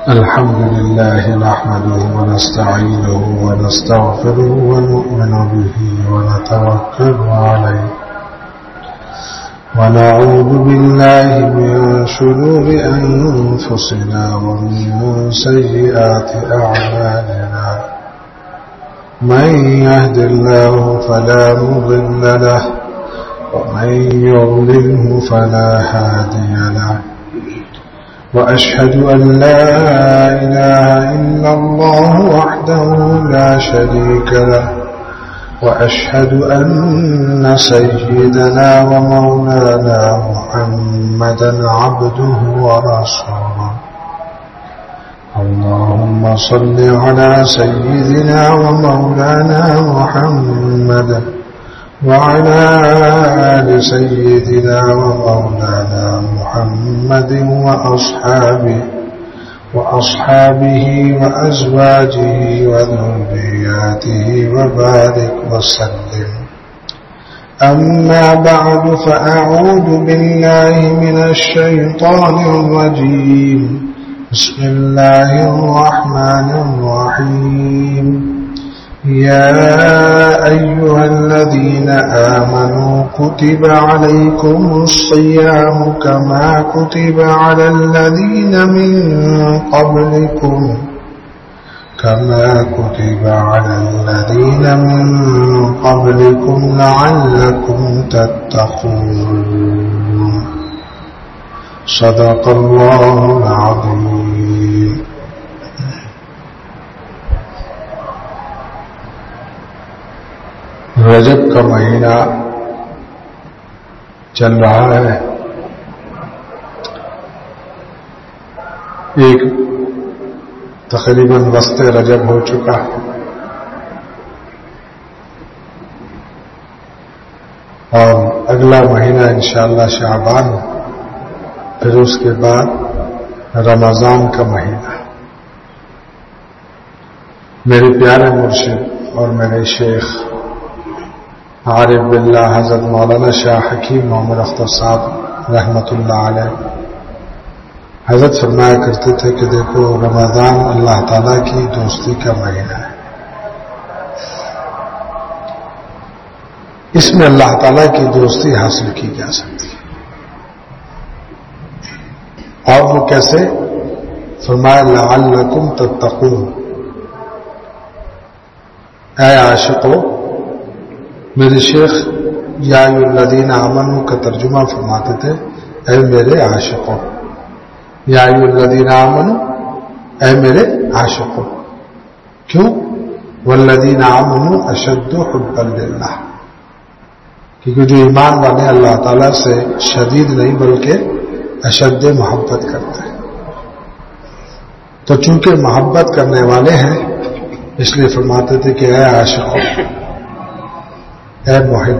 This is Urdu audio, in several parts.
الحمد لله نحمده ونستعينه ونستغفره ونؤمن به ونتوكل عليه ونعوذ بالله من شرور أنفسنا ومن سيئات أعمالنا من يهد الله فلا مضل له ومن يضلله فلا هادي له وأشهد أن لا إله إلا الله وحده لا شريك له وأشهد أن سيدنا ومولانا محمدا عبده ورسوله اللهم صل على سيدنا ومولانا محمد وعلى آل سيدنا ومولانا محمد وأصحابه وأزواجه وذرياته وبارك وسلم أما بعد فأعوذ بالله من الشيطان الرجيم بسم الله الرحمن الرحيم يا أيها الذين آمنوا كتب عليكم الصيام كما كتب على الذين من قبلكم لعلكم تتقون صدق الله العظيم. رجب کا مہینہ چل رہا ہے. ایک تقریباً وسط رجب ہو چکا ہے اور اگلا مہینہ انشاءاللہ شعبان، پھر اس کے بعد رمضان کا مہینہ. میرے پیارے مرشد اور میرے شیخ عارف باللہ حضرت مولانا شاہ حکیم محمد اختر صاحب رحمۃ اللہ علیہ حضرت فرمایا کرتے تھے کہ دیکھو رمضان اللہ تعالیٰ کی دوستی کا مہینہ ہے. اس میں اللہ تعالیٰ کی دوستی حاصل کی جا سکتی ہے. اور وہ کیسے؟ فرمایا لعلکم تتقون. اے عاشقو، میرے شیخ یا الذین آمنوا کا ترجمہ فرماتے تھے اے میرے عاشقوں. یا الذین آمنوا، اے میرے عاشقوں. کیوں؟ والذین آمنوا اشد حبا للہ، کیونکہ جو ایمان والے اللہ تعالیٰ سے شدید نہیں بلکہ اشد محبت کرتے ہیں. تو چونکہ محبت کرنے والے ہیں اس لیے فرماتے تھے کہ اے عاشقوں، اے محب.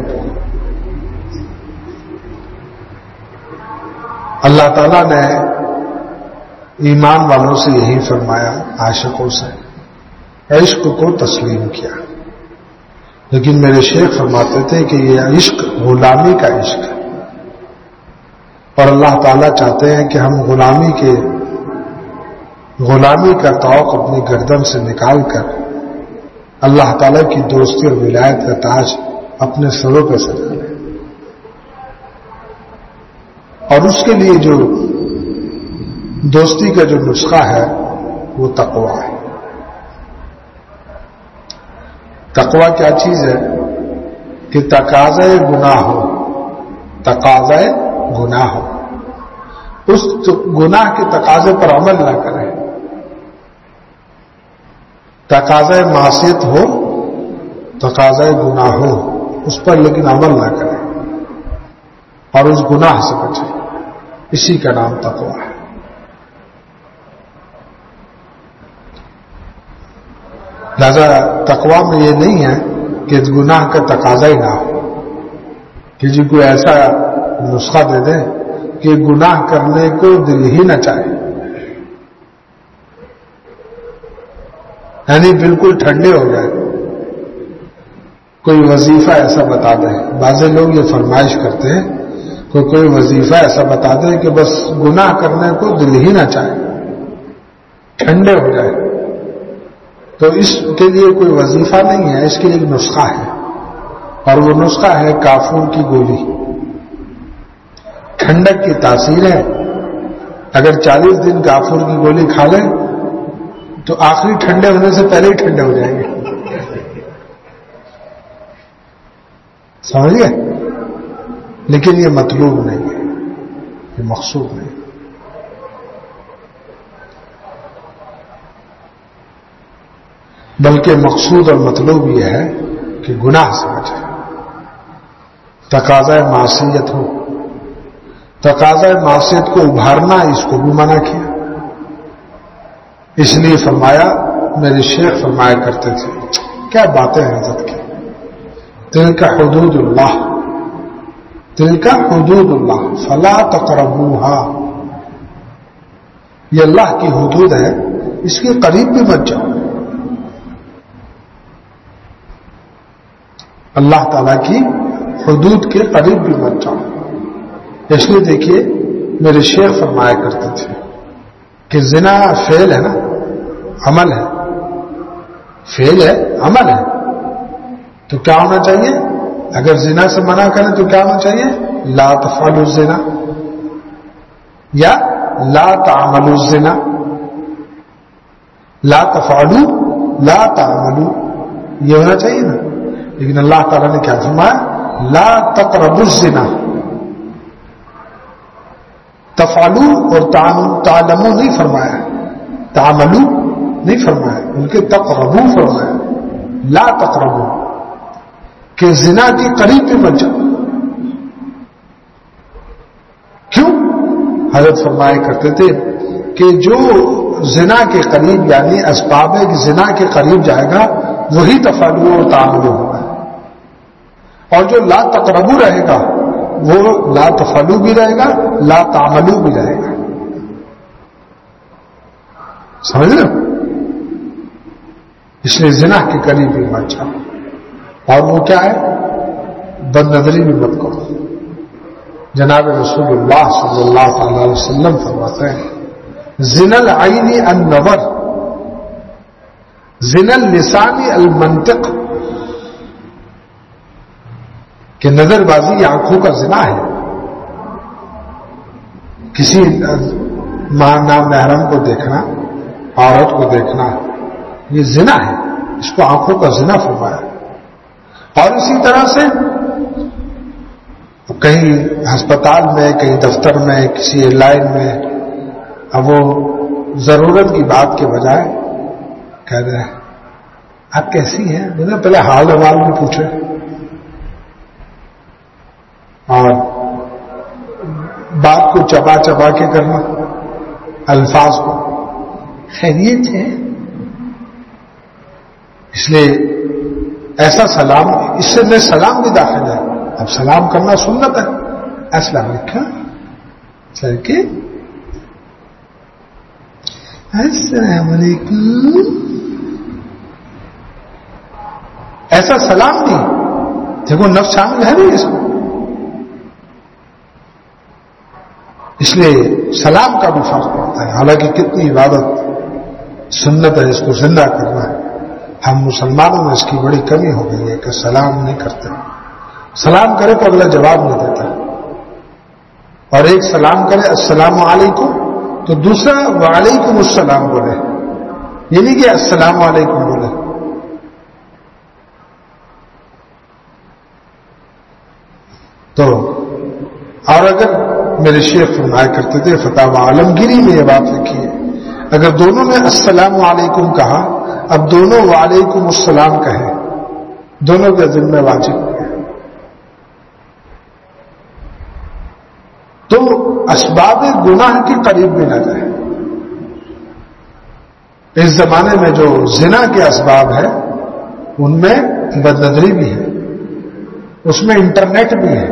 اللہ تعالیٰ نے ایمان والوں سے یہی فرمایا، عاشقوں سے عشق کو تسلیم کیا. لیکن میرے شیخ فرماتے تھے کہ یہ عشق غلامی کا عشق ہے، اور اللہ تعالیٰ چاہتے ہیں کہ ہم غلامی کا طوق اپنی گردن سے نکال کر اللہ تعالیٰ کی دوستی اور ولایت کا تاج اپنے سروں پہ سجا لیں. اور اس کے لیے جو دوستی کا جو نسخہ ہے وہ تقویٰ ہے. تقویٰ کیا چیز ہے؟ کہ تقاضۂ گناہ ہو، تقاضۂ گناہ ہو، اس گناہ کے تقاضے پر عمل نہ کریں. تقاضۂ معصیت ہو، تقاضۂ گناہ ہو، اس پر لیکن عمل نہ کریں اور اس گناہ سے بچیں. اسی کا نام تقویٰ ہے. لہذا تقویٰ میں یہ نہیں ہے کہ گناہ کا تقاضا ہی نہ ہو، کہ جی کوئی ایسا نسخہ دے دیں کہ گناہ کرنے کو دل ہی نہ چاہے، یعنی بالکل ٹھنڈے ہو جائے. کوئی وظیفہ ایسا بتا دیں. بعض لوگ یہ فرمائش کرتے ہیں کوئی وظیفہ ایسا بتا دے کہ بس گناہ کرنے کو دل ہی نہ چاہے. ٹھنڈے ہو جائے. تو اس کے لیے کوئی وظیفہ نہیں ہے، اس کے لیے ایک نسخہ ہے، اور وہ نسخہ ہے کافور کی گولی. ٹھنڈک کی تاثیر ہے. اگر 40 دن کافور کی گولی کھا لیں تو آخری ٹھنڈے ہونے سے پہلے ہی ٹھنڈے ہو جائیں گے. سمجھیے؟ لیکن یہ مطلوب نہیں ہے، یہ مقصود نہیں. بلکہ مقصود اور مطلوب یہ ہے کہ گناہ سے بچے. تقاضۂ معصیت ہو، تقاضۂ معصیت کو ابھارنا اس کو بھی منع کیا. اس لیے فرمایا، میرے شیخ فرمایا کرتے تھے، کیا باتیں ہیں حضرت کی، تلک حدود اللہ، تلک حدود اللہ فلا تقربوها. یہ اللہ کی حدود ہے، اس کے قریب بھی مت جاؤ. اللہ تعالیٰ کی حدود کے قریب بھی مت جاؤ. اس لیے دیکھیے میرے شیخ فرمایا کرتے تھے کہ زنا فعل ہے نا، عمل ہے. فعل ہے، عمل ہے. تو کیا ہونا چاہیے؟ اگر زنا سے منع کریں تو کیا ہونا چاہیے؟ لا تفعلوا الزنا یا لا تعملوا الزنا. لا تفعلوا لا تعملوا یہ ہونا چاہیے نا. لیکن اللہ تعالیٰ نے کیا فرمایا؟ لا تقربوا الزنا. تفعلوا اور تعلموا نہیں فرمایا، تعملوا نہیں فرمایا، بلکہ تقربوا فرمایا. لا تقربوا کہ زنا کے قریب بھی مت جاؤ. کیوں؟ حضرت فرمایا کرتے تھے کہ جو زنا کے قریب یعنی اسباب زنا کے قریب جائے گا وہی تفعلوا اور تعملوا ہوگا، اور جو لا تقربوا رہے گا وہ لا تفعلوا بھی رہے گا، لا تعملوا بھی رہے گا. سمجھ رہے؟ اس لیے زنا کے قریب بھی مت جاؤ. اور وہ کیا ہے؟ بد نظری بھی مت کرو. جناب رسول اللہ صلی اللہ تعالی علیہ وسلم فرماتے ہیں زنا العین النظر، زنا اللسان المنطق، کہ نظر بازی آنکھوں کا زنا ہے. کسی نامحرم کو دیکھنا، عورت کو دیکھنا، یہ زنا ہے. اس کو آنکھوں کا زنا فرمایا. اور اسی طرح سے کہیں ہسپتال میں، کہیں دفتر میں، کسی ایئر لائن میں، اب وہ ضرورت کی بات کے بجائے کہہ رہے ہیں آپ کیسی ہیں، پہلے حال احوال بھی پوچھے، اور بات کو چبا چبا کے کرنا، الفاظ کو خیریت ہے. اس لیے ایسا سلام، اس سے میں سلام بھی داخل ہے. اب سلام کرنا سنت ہے. السلام علیکم، سر کے السلام علیکم، ایسا سلام نہیں. دیکھو نفس شامل ہے نہیں اس میں. اس لیے سلام کا بھی فرق پڑتا ہے. حالانکہ کتنی عبادت سنت ہے، اس کو زندہ کرنا ہے. ہم مسلمانوں میں اس کی بڑی کمی ہو گئی ہے کہ سلام نہیں کرتے. سلام کرے تو اگلا جواب نہیں دیتا، اور ایک سلام کرے السلام علیکم تو دوسرا وعلیکم السلام بولے. یہ نہیں کہ السلام علیکم بولے. تو اور اگر میرے شیخ فرمایا کرتے تھے فتاوی عالمگیری میں یہ بات لکھی ہے، اگر دونوں نے السلام علیکم کہا، اب دونوں وعلیکم السلام کہیں، دونوں کے ذمہ واجب ہے. تو اسباب گناہ کے قریب بھی نہ جائے. اس زمانے میں جو زنا کے اسباب ہے ان میں بد نظری بھی ہے، اس میں انٹرنیٹ بھی ہے.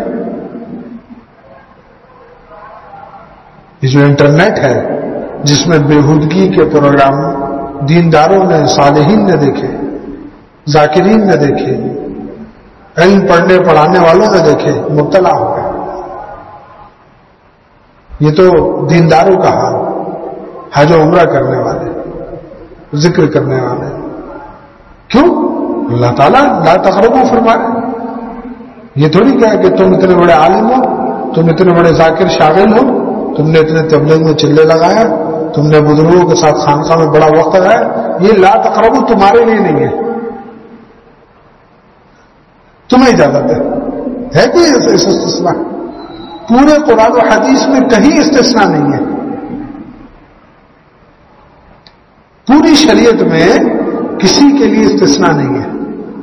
یہ جو انٹرنیٹ ہے جس میں بےہودگی کے پروگرام دینداروں نے، صالحین نے دیکھے، ذاکرین نے دیکھے، علم پڑھنے پڑھانے والوں نے دیکھے، مبتلا ہو گئے. یہ تو دینداروں کا حال، حج و عمرہ کرنے والے ذکر کرنے والے. کیوں؟ اللہ تعالیٰ لا تقربوا فرما رہے. یہ تھوڑی کہا کہ تم اتنے بڑے عالم ہو, تم اتنے بڑے ذاکر شاغل ہو, تم نے اتنے تبلیغ میں چلے لگایا, تم نے بزرگوں کے ساتھ خانقاہ میں بڑا وقت لگایا. یہ لا تقربوا تمہارے لیے نہیں ہے, تمہیں اجازت ہے کوئی استثناء؟ پورے قرآن و حدیث میں کہیں استثناء نہیں ہے. پوری شریعت میں کسی کے لیے استثناء نہیں ہے.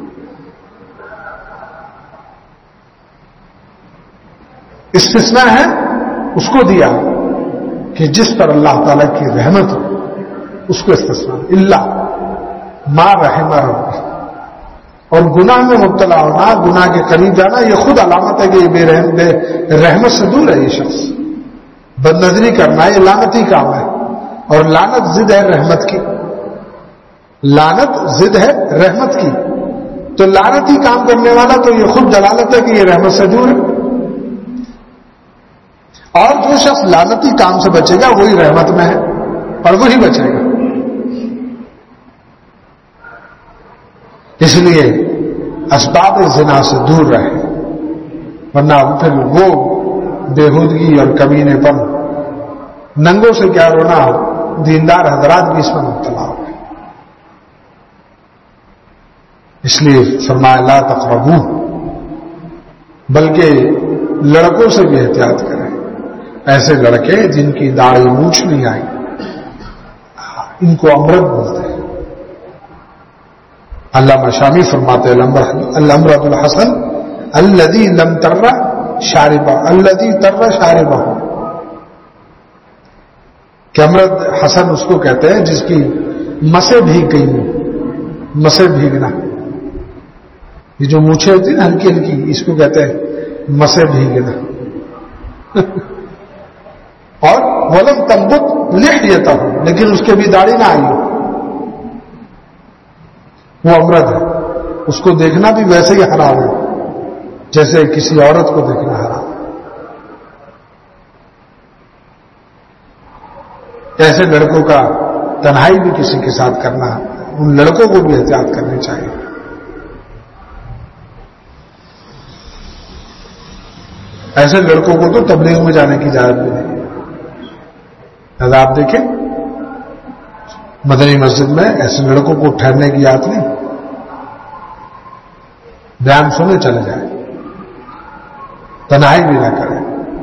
استثناء ہے اس کو دیا کہ جس پر اللہ تعالیٰ کی رحمت ہو, اس کو استثناء. اللہ ما رحم ربی. اور گناہ میں مبتلا ہونا, گناہ کے قریب جانا, یہ خود علامت ہے کہ یہ بے رحمت سے دور ہے. یہ شخص بد نظری کرنا یہ لعنتی کام ہے, اور لعنت ضد ہے رحمت کی. لعنت ضد ہے رحمت کی. تو لعنتی کام کرنے والا تو یہ خود دلالت ہے کہ یہ رحمت سے دور ہے. اور جو شخص لعنتی کام سے بچے گا وہی رحمت میں ہے, اور وہی بچے گا. اس لیے اسباب زنا سے دور رہے, ورنہ پھر وہ بےہودگی اور کمینے پن, ننگوں سے کیا رونا, دیندار حضرات بھی اس میں مبتلا ہو گئے. اس لیے فرمایا لا تقربوا, بلکہ لڑکوں سے بھی احتیاط کریں. ایسے لڑکے جن کی داڑھی مونچھ نہیں آئی, ان کو امرد بولتے ہیں. علامہ شامی فرماتے ہیں الامرد الحسن الذی لم تر شاربہ الذی تر شاربہ, کہ امرد حسن اس کو کہتے ہیں جس کی مسے بھیگ گئی ہوں. مسے بھیگنا, یہ جو مونچھیں ہوتی ہیں نا ہلکی ہلکی, اس کو کہتے ہیں مسے بھیگنا. اور ولم تنبت لحیتہ, لیکن اس کے بھی داڑھی نہ آئی ہو, وہ امرد ہے. اس کو دیکھنا بھی ویسے ہی حرام ہے جیسے کسی عورت کو دیکھنا حرام ہے. ایسے لڑکوں کا تنہائی بھی کسی کے ساتھ کرنا, ان لڑکوں کو بھی احتیاط کرنی چاہیے. ایسے لڑکوں کو تو تبلیغ میں جانے کی اجازت بھی نہیں. آپ دیکھیں مدنی مسجد میں ایسے لڑکوں کو ٹھہرنے کی یاد نہیں, بیان سننے چلے جائیں, تنہائی بھی نہ کریں.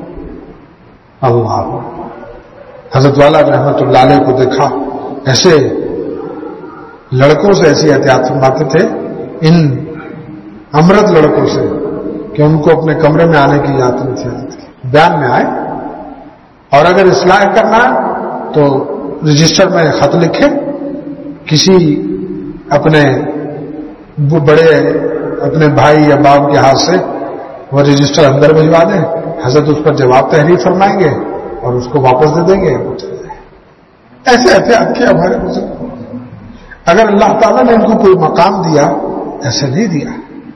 اللہ حضرت والا رحمت اللہ علیہ کو دیکھا ایسے لڑکوں سے ایسی احتیاط فرماتے تھے, ان امرد لڑکوں سے, کہ ان کو اپنے کمرے میں آنے کی اجازت نہیں تھی. بیان میں آئے, اور اگر اصلاح کرنا تو رجسٹر میں خط لکھے, کسی اپنے بڑے اپنے بھائی یا باپ کے ہاتھ سے وہ رجسٹر اندر بھجوا دیں, حضرت اس پر جواب تحریر فرمائیں گے اور اس کو واپس دے دیں گے. ایسے احتیاط کیا ہمارے بزرگ. اگر اللہ تعالیٰ نے ان کو کوئی مقام دیا, ایسے نہیں دیا.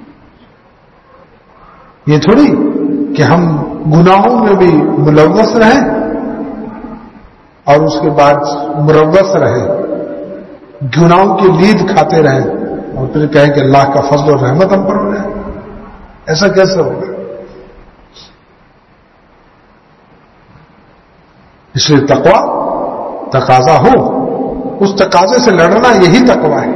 یہ تھوڑی کہ ہم گناہوں میں بھی ملوث رہیں اور اس کے بعد مروث رہیں, گناہوں کی لید کھاتے رہیں اور پھر کہیں کہ اللہ کا فضل و رحمت ہم پر ہو جائے. ایسا کیسے ہوگا؟ اس لیے تقویٰ تقاضا ہو, اس تقاضے سے لڑنا یہی تقویٰ ہے.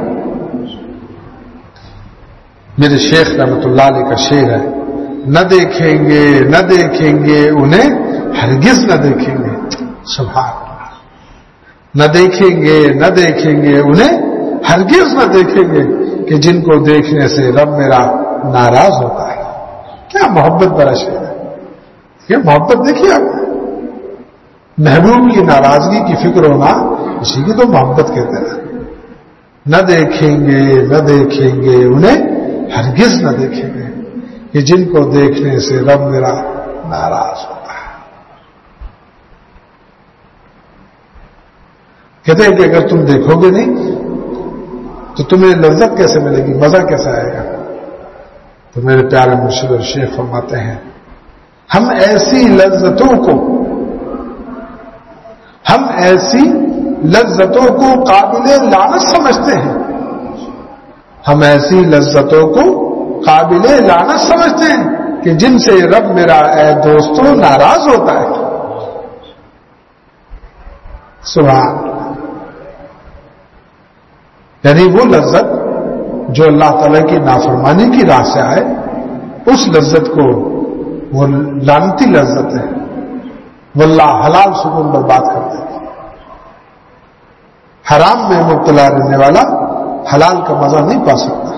میرے شیخ رحمت اللہ علیہ کا شعر ہے, نہ دیکھیں گے انہیں ہرگز نہ دیکھیں گے. سبحان اللہ. نہ دیکھیں گے انہیں ہرگز نہ دیکھیں گے, کہ جن کو دیکھنے سے رب میرا ناراض ہوتا ہے. کیا محبت بڑا شعر ہے یہ. محبت دیکھیے آپ, محبوب کی ناراضگی کی فکر ہونا, اسی کی تو محبت کہتے ہیں. نہ دیکھیں گے انہیں ہرگز نہ دیکھیں گے, کہ جن کو دیکھنے سے رب میرا ناراض ہوتا ہے. کہتے ہیں کہ اگر تم دیکھو گے نہیں تو تمہیں لذت کیسے ملے گی, مزہ کیسا آئے گا؟ تو میرے پیارے مرشد اور شیخ فرماتے ہیں, ہم ایسی لذتوں کو قابل لعنت سمجھتے ہیں. ہم ایسی لذتوں کو قابل لعنت سمجھتے ہیں کہ جن سے رب میرا اے دوستو ناراض ہوتا ہے. سبحان. یعنی وہ لذت جو اللہ تعالی کی نافرمانی کی راہ سے آئے، اس لذت کو وہ لعنتی لذت ہے. واللہ حلال سکون برباد کر دیتا. حرام میں مبتلا رہنے والا حلال کا مزہ نہیں پا سکتا.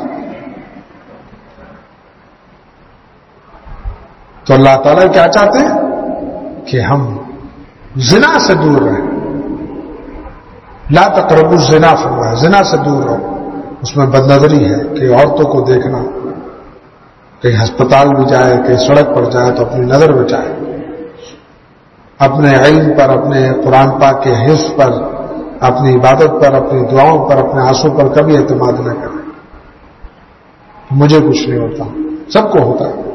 تو اللہ تعالیٰ کیا چاہتے ہیں کہ ہم زنا سے دور رہیں. لا تقربوا الزنا فرمایا، زنا سے دور رہو. اس میں بد نظری ہے کہ عورتوں کو دیکھنا، کہیں ہسپتال بھی جائے، کہیں سڑک پر جائے تو اپنی نظر بچائے. اپنے علم پر، اپنے قرآن پاک کے حفظ پر، اپنی عبادت پر، اپنی دعاؤں پر، اپنے آنسوں پر کبھی اعتماد نہ کریں. مجھے کچھ نہیں ہوتا، سب کو ہوتا ہے.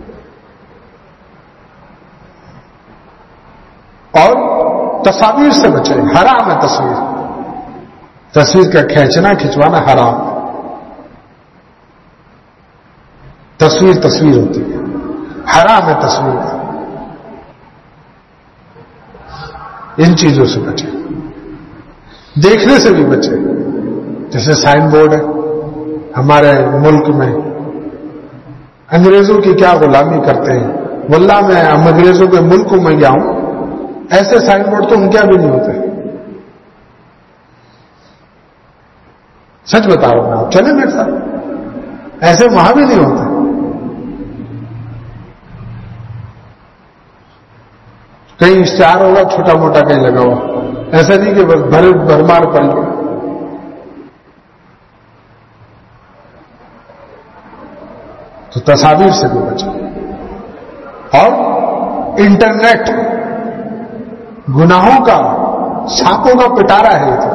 اور تصاویر سے بچیں. حرام ہے تصویر. تصویر کا کھینچنا کھنچوانا حرام ہے. تصویر ہوتی ہے، حرام ہے تصویر کا. ان چیزوں سے بچیں. دیکھنے سے بھی بچیں. جیسے سائن بورڈ ہے ہمارے ملک میں، انگریزوں کی کیا غلامی کرتے ہیں. واللہ میں انگریزوں کے ملک میں گیا ہوں، ایسے سائن بورڈ تو ان کے بھی نہیں ہوتے. سچ بتا رہا ہوں میں، آپ چلیں میرے ساتھ، ایسے وہاں بھی نہیں ہوتے. کہیں اشتہار ہوگا چھوٹا موٹا کہیں لگا ہوا، ایسا نہیں کہ بس بھرمار پڑ گیا. تو تصاویر سے بھی بچیں. اور انٹرنیٹ گناہوں کا، سانپوں کا پٹارا ہے یہ تو.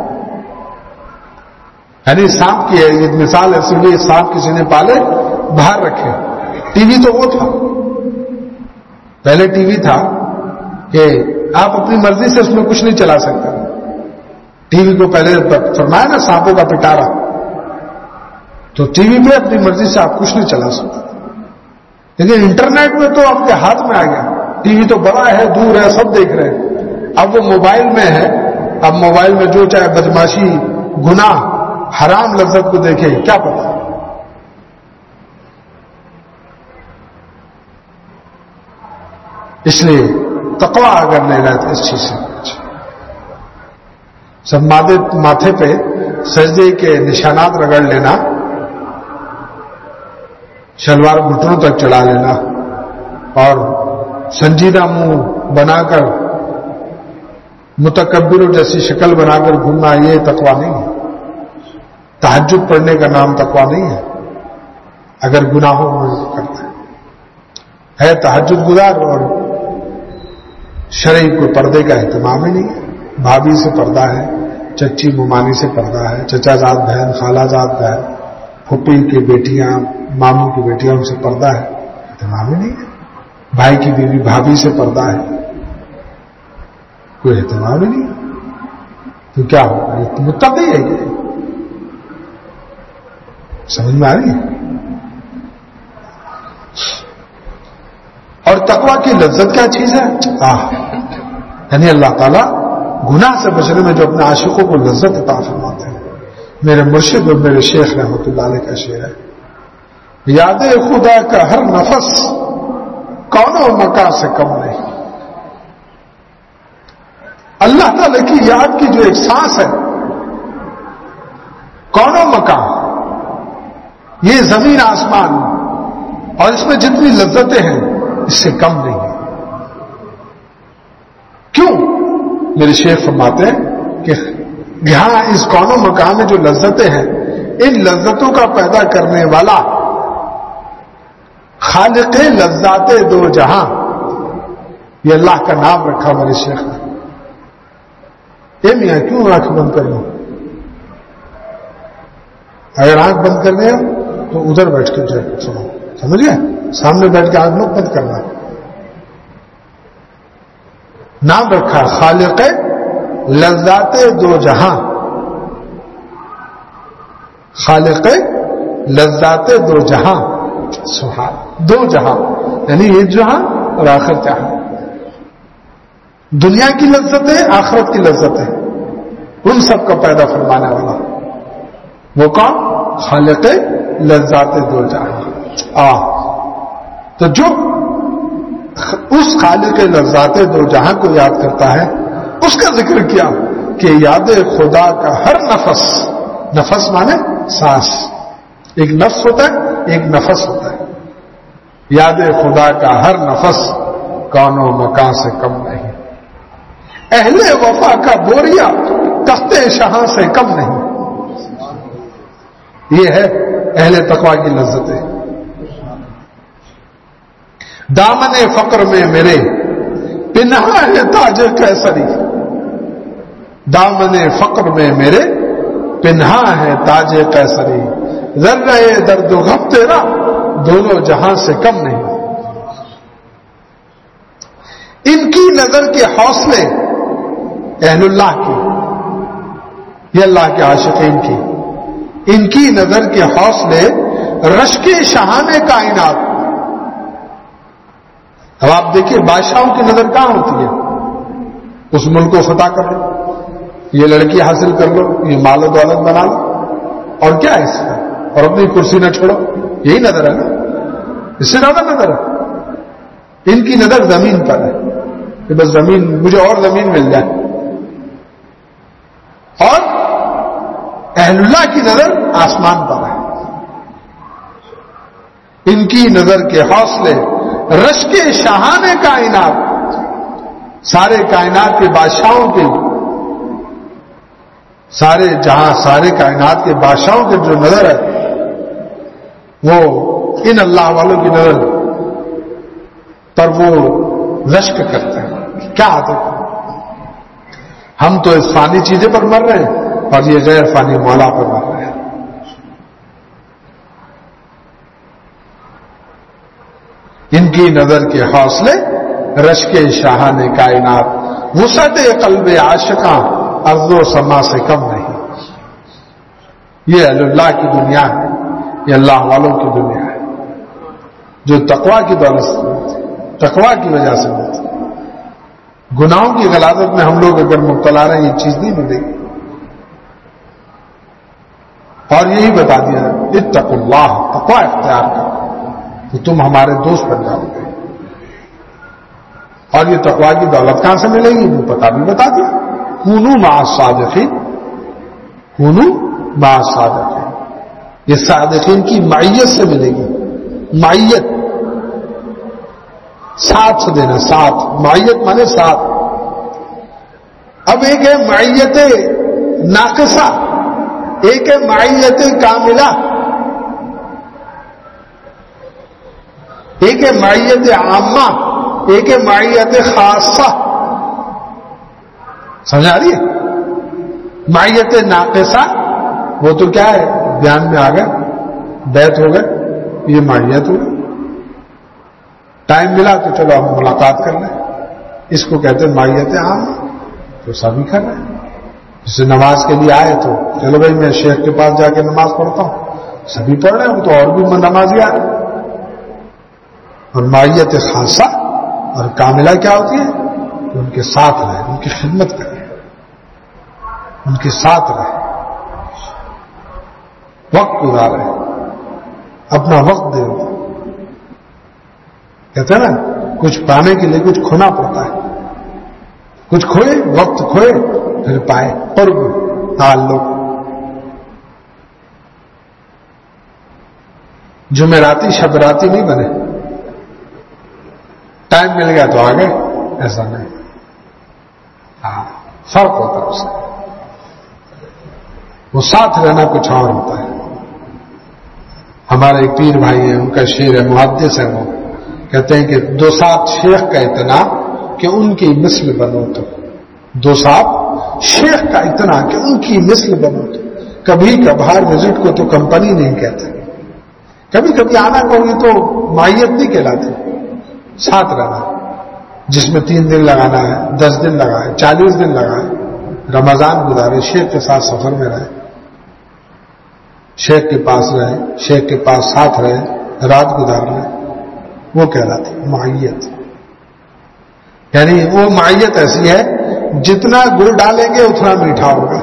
یعنی سانپ کی ہے یہ مثال ایسی ہوئی، سانپ کسی نے پالے باہر رکھے. ٹی وی تو وہ تھا، پہلے ٹی وی تھا کہ آپ اپنی مرضی سے اس میں کچھ نہیں چلا سکتے. ٹی وی کو پہلے فرمایا نا سانپوں کا پٹارا. تو ٹی وی پہ اپنی مرضی سے آپ کچھ نہیں چلا سکتے. لیکن انٹرنیٹ میں تو آپ کے ہاتھ میں آ گیا. ٹی وی تو بڑا ہے، دور ہے، سب دیکھ رہے ہیں. اب وہ موبائل میں ہے. اب موبائل میں جو چاہے بدماشی، گناہ، حرام لذت کو دیکھے، کیا پتا. اس لیے تقویٰ اگر لینا ہے تو اس چیز سے سب ماتھے پہ سجدے کے نشانات رگڑ لینا، شلوار گھٹنوں تک چڑھا لینا، اور سنجیدہ منہ بنا کر متکبروں جیسی شکل بنا کر گھومنا، یہ تقویٰ نہیں ہے. تہجد پڑھنے کا نام تقویٰ نہیں ہے اگر گناہوں میں کرتے ہے. تہجد گزار اور شرعی کو پردے کا اہتمام ہی نہیں ہے. بھابھی سے پردہ ہے، چچی ممانی سے پردہ ہے، چچا زاد بہن، خالہ زاد بہن، پھوپھی کی بیٹیاں، ماموں کی بیٹیاں، ان سے پردہ ہے، اہتمام ہی نہیں ہے. بھائی کی بیوی بھابھی سے پردہ ہے، کوئی اہتمام ہی نہیں. تو کیا ہوگا؟ یہ متقی ہے. یہ سمجھ میں آ رہی ہے؟ اور تقویٰ کی لذت کیا چیز ہے؟ یعنی اللہ تعالیٰ گناہ سے بچنے میں جو اپنے عاشقوں کو لذت عطا فرماتے ہیں. میرے مرشد اور میرے شیخ رحمۃ اللہ علیہ کا شعر ہے، یاد خدا کا ہر نفس کون و مکان سے کم نہیں. اللہ تعالیٰ کی یاد کی جو ایک سانس ہے، کون و مکان، یہ زمین آسمان اور اس میں جتنی لذتیں ہیں اس سے کم نہیں ہے. کیوں؟ میرے شیخ فرماتے ہیں کہ یہاں اس کون و مکان میں جو لذتیں ہیں، ان لذتوں کا پیدا کرنے والا خالق لذات دو جہاں، یہ اللہ کا نام رکھا میرے شیخ نے. اے میاں کیوں آنکھ بند کر لوں؟ اگر آنکھ بند کرنے تو ادھر بیٹھ کے سنو، سمجھ گئے؟ سامنے بیٹھ کے آنکھ مت بند کرنا. نام رکھا خالق لذات دو جہاں، خالق لذات دو جہاں، سبحان، دو جہاں یعنی یہ جہاں اور آخرت جہاں، دنیا کی لذتیں، آخرت کی لذتیں، ان سب کا پیدا فرمانے والا وہ کون؟ خالق لذات دو جہاں۔ تو جو اس خالق لذات دو جہاں کو یاد کرتا ہے، اس کا ذکر کیا کہ یاد خدا کا ہر نفس، نفس مانے سانس، ایک نفس ہوتا ہے، ایک نفس ہوتا ہے، یاد خدا کا ہر نفس کون و مکان سے کم نہیں، اہل وفا کا بوریا تخت شہاں سے کم نہیں۔ یہ ہے اہل تقوی کی لذتیں۔ دامن فقر میں میرے پنہا ہے تاج کیسری، دامن فقر میں میرے پنہا ہے تاج کیسری، ذرہ درد و غم تیرا دونوں جہاں سے کم نہیں۔ ان کی نظر کے حوصلے اہل اللہ کی، یہ اللہ کے عاشقین کی، ان کی نظر کے حوصلے رشک شاہان کائنات۔ اب آپ دیکھیے بادشاہوں کی نظر کہاں ہوتی ہے؟ اس ملک کو فتح کر لو، یہ لڑکی حاصل کر لو، یہ مال و دولت بنا لو، اور کیا ہے اس کا، اور اپنی کرسی نہ چھوڑو، یہی نظر ہے نا، اس سے زیادہ نظر ہے۔ ان کی نظر زمین پر ہے کہ بس زمین، مجھے اور زمین مل جائے، اور اہل اللہ کی نظر آسمان پر ہے۔ ان کی نظر کے حوصلے رشک شاہان کائنات، سارے کائنات کے بادشاہوں کے، سارے جہاں، سارے کائنات کے بادشاہوں کے جو نظر ہے وہ ان اللہ والوں کی نظر پر وہ رشک کرتے ہیں۔ کیا عادت، ہم تو اس فانی چیزیں پر مر رہے ہیں اور یہ غیر فانی مولا پر مر رہے ہیں۔ ان کی نظر کے حوصلے رشک شاہان کائنات، وسعت قلب عاشقاں ارض و سما سے کم نہیں۔ یہ اہل اللہ کی دنیا ہے، یہ اللہ والوں کی دنیا ہے، جو تقوی کی دولت سے ملتی، تقوی کی وجہ سے ملتی۔ گناہوں کی غلاظت میں ہم لوگ اگر مبتلا رہے ہیں، یہ چیز نہیں ملے گی۔ اور یہی بتا دیا ہے اتقوا اللہ، تقوی اختیار کرو تو تم ہمارے دوست بن جاؤ گے۔ اور یہ تقوی کی دولت کہاں سے ملے گی وہ بتا دیا، کونوا مع الصادقین، کونوا مع الصادقین، یہ صادقین کی معیت سے ملے گی۔ معیت ساتھ سے دینا، ساتھ، معیت مانے ساتھ۔ اب ایک ہے معیت ناقصہ، ایک ہے معیت کاملہ، ایک ہے معیت عامہ، ایک ہے معیت خاصہ۔ سمجھ آ رہی ہے؟ معیت ناقصہ وہ تو کیا ہے، دھیان میں آ گئے، بیعت ہو گئے، یہ معیت ہو گئی، ٹائم ملا تو چلو ہم ملاقات کر لیں، اس کو کہتے ہیں معیت عامہ، تو سبھی کر رہے ہیں۔ جسے نماز کے لیے آئے تو چلو بھائی میں شیخ کے پاس جا کے نماز پڑھتا ہوں، سبھی پڑھ رہے ہیں، تو اور بھی نمازی آ رہے ہیں۔ اور معیت خاصہ اور کاملہ کیا ہوتی ہے کہ ان کے ساتھ رہے، ان کی خدمت کریں، ان کے ساتھ رہے، وقت گزارے، اپنا وقت دے۔ کہتے ہیں نا کچھ پانے کے لیے کچھ کھونا پڑتا ہے، کچھ کھوئے، وقت کھوئے پھر پائے، قرب، تعلق۔ جمعراتی شب راتی نہیں بنے، ٹائم مل گیا تو آگے، ایسا نہیں۔ ہاں فرق ہوتا ہے اس سے، وہ ساتھ رہنا کچھ اور ہوتا ہے۔ ہمارے ایک پیر بھائی ہیں، ان کا شعر ہے، محدث ہے، وہ کہتے ہیں کہ دو ساتھ شیخ کا اتنا کہ ان کی مثل بنو تو، دو ساتھ شیخ کا اتنا کہ ان کی مثل بنو تو۔ کبھی کبھار وزٹ کو تو کمپنی نہیں کہتے، کبھی کبھی آنا کہوگی تو معیت نہیں کہلاتی، ساتھ رہنا، جس میں 3 دن لگانا ہے، 10 دن لگائے، 40 دن لگائے، رمضان گزارے، شیخ کے ساتھ سفر میں رہے، شیخ کے پاس رہے، شیخ کے پاس ساتھ رہے، رات گزار رہے، وہ کہلاتی معیت. یعنی وہ معیت ایسی ہے جتنا گڑ ڈالیں گے اتنا میٹھا ہوگا،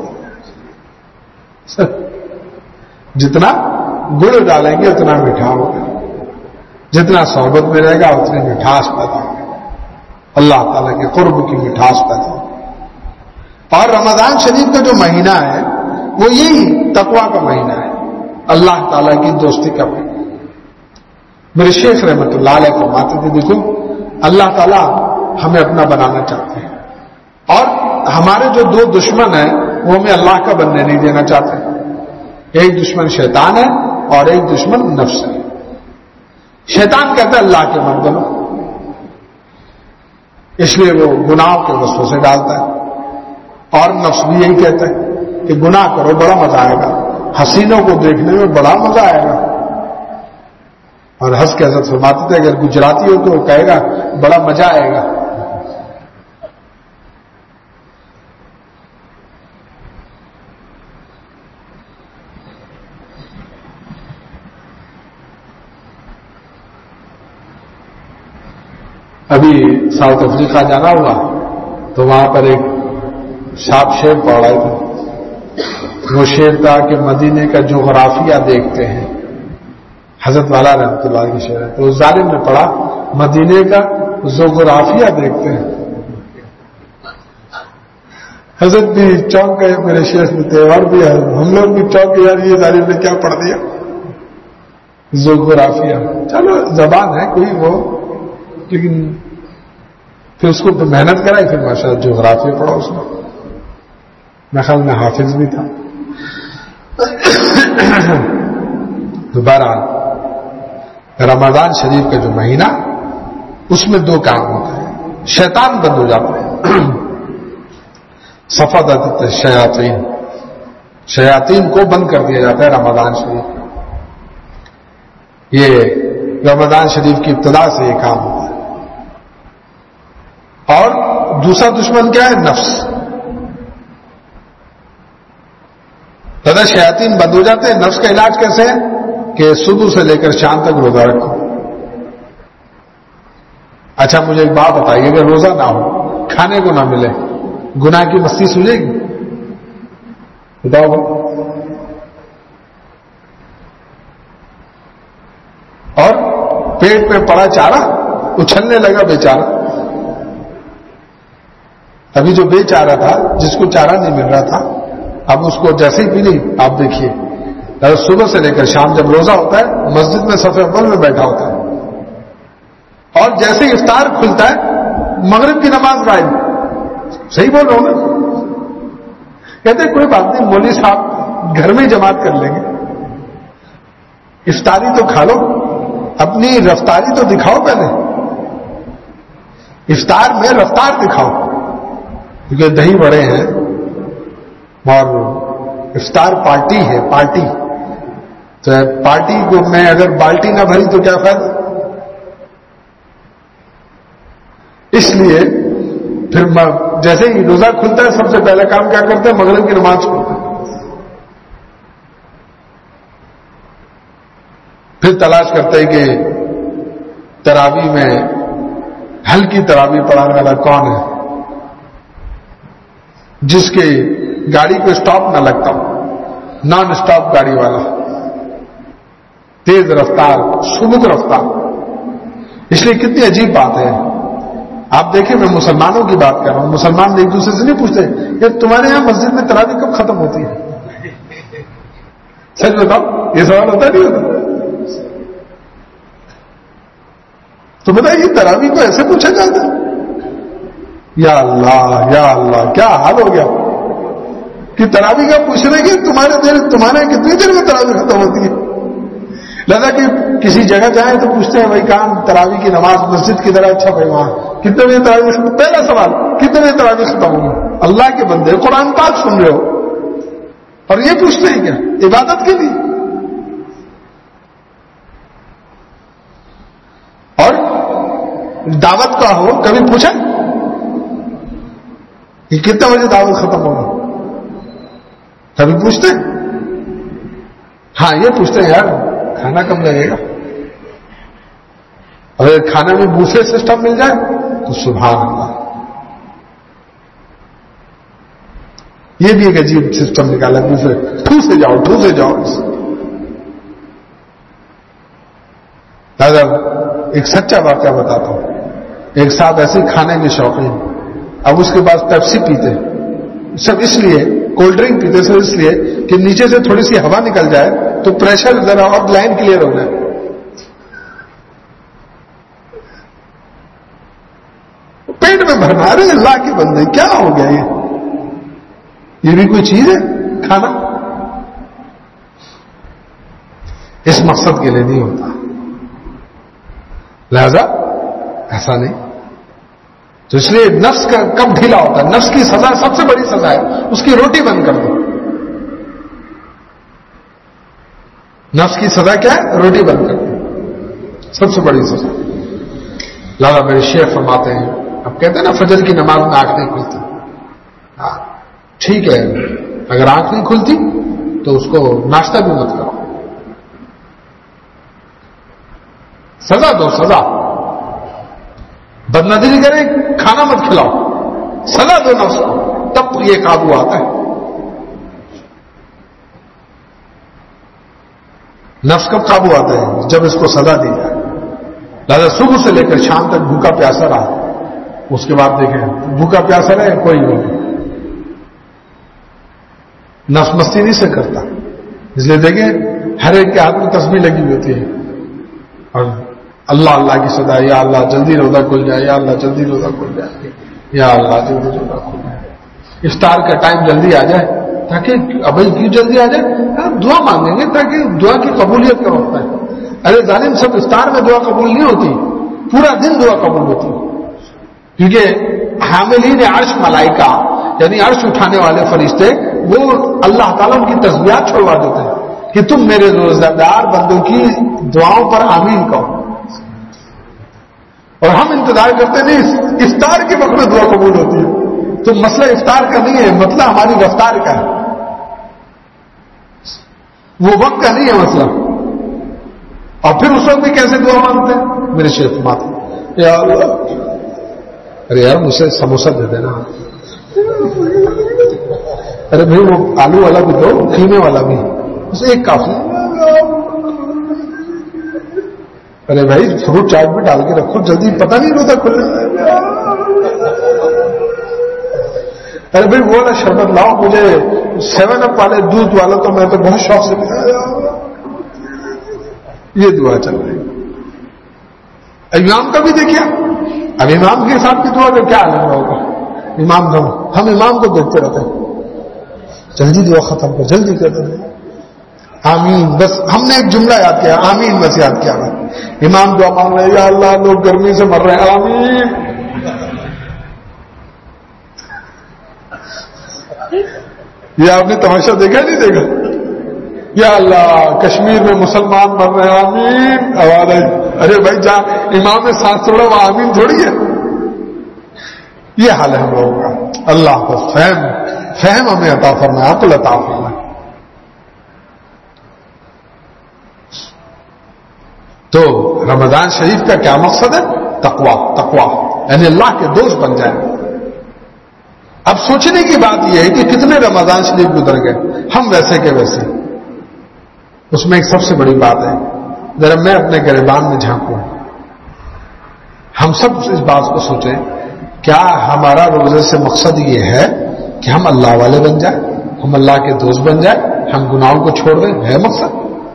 جتنا گڑ ڈالیں گے اتنا میٹھا ہوگا، جتنا صحبت میں رہے گا اتنی مٹھاس پیدا ہوگی، اللہ تعالیٰ کے قرب کی مٹھاس پیدا ہوگی. اور رمضان شریف کا جو مہینہ ہے وہ یہی تقویٰ کا مہینہ ہے، اللہ تعالیٰ کی دوستی کا مہینہ. میرے شیخ رحمۃ اللہ علیہ فرماتے تھے دیکھو اللہ تعالیٰ ہمیں اپنا بنانا چاہتے ہیں، اور ہمارے جو دو دشمن ہیں وہ ہمیں اللہ کا بننے نہیں دینا چاہتے. ایک دشمن شیطان ہے اور ایک دشمن نفس ہے. شیطان کہتا ہے اللہ کے مت بنو، اس لیے وہ گناہوں کے وسوسے ڈالتا ہے، اور نفس بھی یہی کہتا ہے کہ گناہ کرو بڑا مزہ آئے گا، حسینوں کو دیکھنے میں بڑا مزہ آئے گا. اور ہنس کے حضرت فرماتے تھے اگر گجراتی ہو تو وہ کہے گا بڑا مزہ آئے گا. ابھی ساؤتھ افریقہ جانا ہوا تو وہاں پر ایک صاحب شعر پڑھ رہے تھے. وہ شعر تھا کہ مدینے کا جغرافیہ دیکھتے ہیں، حضرت والا رحمۃ اللہ کی شعر ہے. تو اس ظالم نے پڑھا مدینے کا جغرافیہ دیکھتے ہیں. حضرت بھی چونک گئے، میرے شیخ میں تھے اور بھی ہم لوگ بھی چونک گئے، یار یہ ظالم نے کیا پڑھ دیا جغرافیہ. چلو زبان ہے کوئی وہ، لیکن پھر اس کو محنت کرائی، پھر ماشاء اللہ جغرافیہ پڑھا اس نے. میں خیال میں حافظ بھی تھا. بہرحال رمضان شریف کا جو مہینہ اس میں دو کام ہوتے ہیں، شیطان بند ہو جاتے ہیں. صفدت الشیاطین، شیاطین کو بند کر دیا جاتا ہے رمضان شریف. یہ رمضان شریف کی ابتدا سے یہ کام ہوتا ہے. اور دوسرا دشمن کیا ہے؟ نفس. شیاطین بند ہو جاتے ہیں. نفس کا علاج کیسے ہے کہ صبح سے لے کر شام تک روزہ رکھو. اچھا مجھے ایک بات بتائیے، اگر روزہ نہ ہو، کھانے کو نہ ملے، گناہ کی مستی سوجے گی؟ بتاؤ. اور پیٹ پہ پڑا چارہ اچھلنے لگا بیچارہ. ابھی جو بے چارہ تھا، جس کو چارہ نہیں مل رہا تھا، اب اس کو جیسے ہی ملی، آپ دیکھیے صبح سے لے کر شام جب روزہ ہوتا ہے مسجد میں صف اول میں بیٹھا ہوتا ہے، اور جیسے ہی افطار کھلتا ہے مغرب کی نماز غائب. صحیح بول رہا ہوں نا؟ کہتے ہیں کوئی بات نہیں، مولوی صاحب گھر میں جماعت کر لیں گے، افطاری تو کھا لو، اپنی رفتاری تو دکھاؤ. پہلے افطار میں رفتار دکھاؤ، کیونکہ دہی بڑے ہیں اور افطار پارٹی ہے. پارٹی تو پارٹی کو میں اگر بالٹی نہ بھری تو کیا فائدہ. اس لیے پھر جیسے ہی روزہ کھلتا ہے سب سے پہلا کام کیا کرتے ہیں؟ مغرب کی نماز پڑھتے ہیں. پھر تلاش کرتے ہیں کہ تراویح میں ہلکی تراویح پڑھانے والا کون ہے، جس کے گاڑی کو اسٹاپ نہ لگتا ہو، نان اسٹاپ گاڑی والا، تیز رفتار، سمک رفتار. اس لیے کتنی عجیب بات ہے. آپ دیکھیں میں مسلمانوں کی بات کر رہا ہوں، مسلمان ایک دوسرے سے نہیں پوچھتے کہ تمہارے یہاں مسجد میں تراویح کب ختم ہوتی ہے؟ سچ بتاؤ، یہ سوال ہوتا نہیں ہوتا؟ تو بتائیے تراویح کو ایسے پوچھا جاتا ہے؟ یا اللہ یا اللہ، کیا حال ہو گیا کہ تراویح کا پوچھ رہے کہ تمہارے کتنی دیر میں تراویح ختم ہوتی ہے. لہذا کہ کسی جگہ جائیں تو پوچھتے ہیں بھائی کام تراویح کی نماز مسجد کی طرح. اچھا بھائی وہاں کتنے بجے تراویح ختم؟ پہلا سوال کتنے بجے تراویح ختم ہوگی؟ اللہ کے بندے قرآن پاک سن رہے ہو اور یہ پوچھتے ہیں کیا عبادت کے لیے؟ اور دعوت کا ہو کبھی پوچھا کہ کتنے بجے دعوت ختم ہوگی؟ کبھی پوچھتے ہیں؟ ہاں یہ پوچھتے ہیں یار کھانا کب لگے گا؟ اگر کھانے میں بوفے سسٹم مل جائے تو سبحان اللہ. یہ بھی ایک عجیب سسٹم نکالا بوفے. ٹھو سے جاؤ. دادا ایک سچا واقعہ بتاتا ہوں. ایک صاحب ایسے کھانے کے شوقین, اب اس کے پاس پیپسی پیتے سب اس لیے, کولڈ ڈرنک پیتے سب اس لیے کہ نیچے سے تھوڑی سی ہوا نکل جائے تو پریشر ذرا اور لائن کلیئر ہو جائے. پیٹ میں بھرنا. ارے اللہ کے بندے کیا ہو گیا یہ بھی کوئی چیز ہے کھانا؟ اس مقصد کے لیے نہیں ہوتا. لہذا ایسا نہیں. تو اس لیے نفس کا کب ڈھیلا ہوتا ہے؟ نفس کی سزا سب سے بڑی سزا ہے اس کی روٹی بند کر دو. نفس کی سزا کیا ہے؟ روٹی بند کر دو, سب سے بڑی سزا. لہذا میرے شیخ فرماتے ہیں, اب کہتے ہیں نا فجر کی نماز میں آنکھ نہیں کھلتی. ہاں ٹھیک ہے, اگر آنکھ نہیں کھلتی تو اس کو ناشتہ بھی مت کرو. سزا دو, سزا. بدنظری کریں, کھانا مت کھلاؤ, سزا دو نفس کو, تب یہ قابو آتا ہے. نفس کب قابو آتا ہے؟ جب اس کو سزا دی جائے. لہذا صبح سے لے کر شام تک بھوکا پیاسا رہا, اس کے بعد دیکھیں بھوکا پیاسا رہے کوئی نہیں, نفس مستی نہیں سے کرتا. اس لیے دیکھیں ہر ایک کے ہاتھ میں تسبیح لگی ہوئی ہوتی ہے اور اللہ اللہ کی صدا, یا اللہ جلدی روزہ کھل جائے, یا اللہ جلدی روزہ کھل جائے, یا اللہ جلدی روزہ کھل جائے. افطار کا ٹائم جلدی آ جائے تاکہ ابھی کیوں جلدی آ جائے؟ دعا مانگیں گے تاکہ دعا کی قبولیت کا وقت ہے. ارے ظالم صرف افطار میں دعا قبول نہیں ہوتی, پورا دن دعا قبول ہوتی ہے. کیونکہ حاملین عرش ملائکہ یعنی عرش اٹھانے والے فرشتے وہ اللہ تعالیٰ ان کی تسبیحات چھوڑوا دیتے ہیں کہ تم میرے روزہ دار بندوں کی دعاؤں پر آمین کہو. اور ہم انتظار کرتے نہیں, افطار کے وقت میں دعا قبول ہوتی ہے. تو مسئلہ افطار کا نہیں ہے, مسئلہ ہماری رفتار کا ہے, وہ وقت کا نہیں ہے مسئلہ. اور پھر اس وقت بھی کیسے دعا مانگتے ہیں؟ میرے شیخ ماتا یا اللہ, ارے یار مجھے سموسہ دے دینا. ارے بھائی وہ آلو والا بھی دو, قیمے والا بھی, اسے ایک کافی. ارے بھائی فروٹ چاٹ بھی ڈال کے رکھو, جلدی پتہ نہیں روزہ کھلنے. ارے بھائی وہ والا شربت لاؤ, مجھے 7 اپ والے دودھ والا تو میں تو بہت شوق سے پیتا. یہ دعا چل رہی. امام کا بھی دیکھیے, اب امام کے ساتھ کی دعا کا کیا عالم ہوگا؟ امام ہم امام کو دیکھتے رہتے ہیں, جلدی دعا ختم کر, جلدی کر دیں, آمین. بس ہم نے ایک جملہ یاد کیا, آمین بس یاد کیا. امام دعا مانگ رہے ہیں, یا اللہ لوگ گرمی سے مر رہے ہیں, آمین. یہ آپ نے تماشا دیکھا نہیں دیکھا؟ یا اللہ کشمیر میں مسلمان مر رہے ہیں, آمین. آواز آئی, ارے بھائی جا امام نے سانس چھوڑا, وہ آمین تھوڑی ہے. یہ حال ہے ہم لوگوں کا. اللہ کو فہم ہمیں عطا فرمائے, عقل عطا فرمائے. تو رمضان شریف کا کیا مقصد ہے؟ تقوا, یعنی اللہ کے دوست بن جائیں. اب سوچنے کی بات یہ ہے کہ کتنے رمضان شریف گزر گئے, ہم ویسے کے ویسے. اس میں ایک سب سے بڑی بات ہے, ذرا میں اپنے گریبان میں جھانکوں, ہم سب اس بات کو سوچیں, کیا ہمارا روزے سے مقصد یہ ہے کہ ہم اللہ والے بن جائیں, ہم اللہ کے دوست بن جائیں, ہم گناہوں کو چھوڑ دیں؟ ہے مقصد؟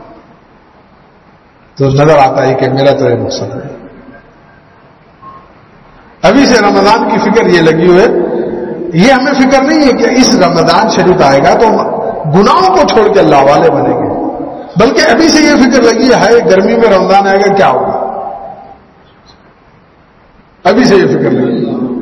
تو نظر آتا ہے کہ میرا تو یہ مقصد ہے. ابھی سے رمضان کی فکر یہ لگی ہوئی ہے, یہ ہمیں فکر نہیں ہے کہ اس رمضان شریف آئے گا تو گناہوں کو چھوڑ کے اللہ والے بنیں گے, بلکہ ابھی سے یہ فکر لگی ہے گرمی میں رمضان آئے گا کیا ہوگا. ابھی سے یہ فکر لگی.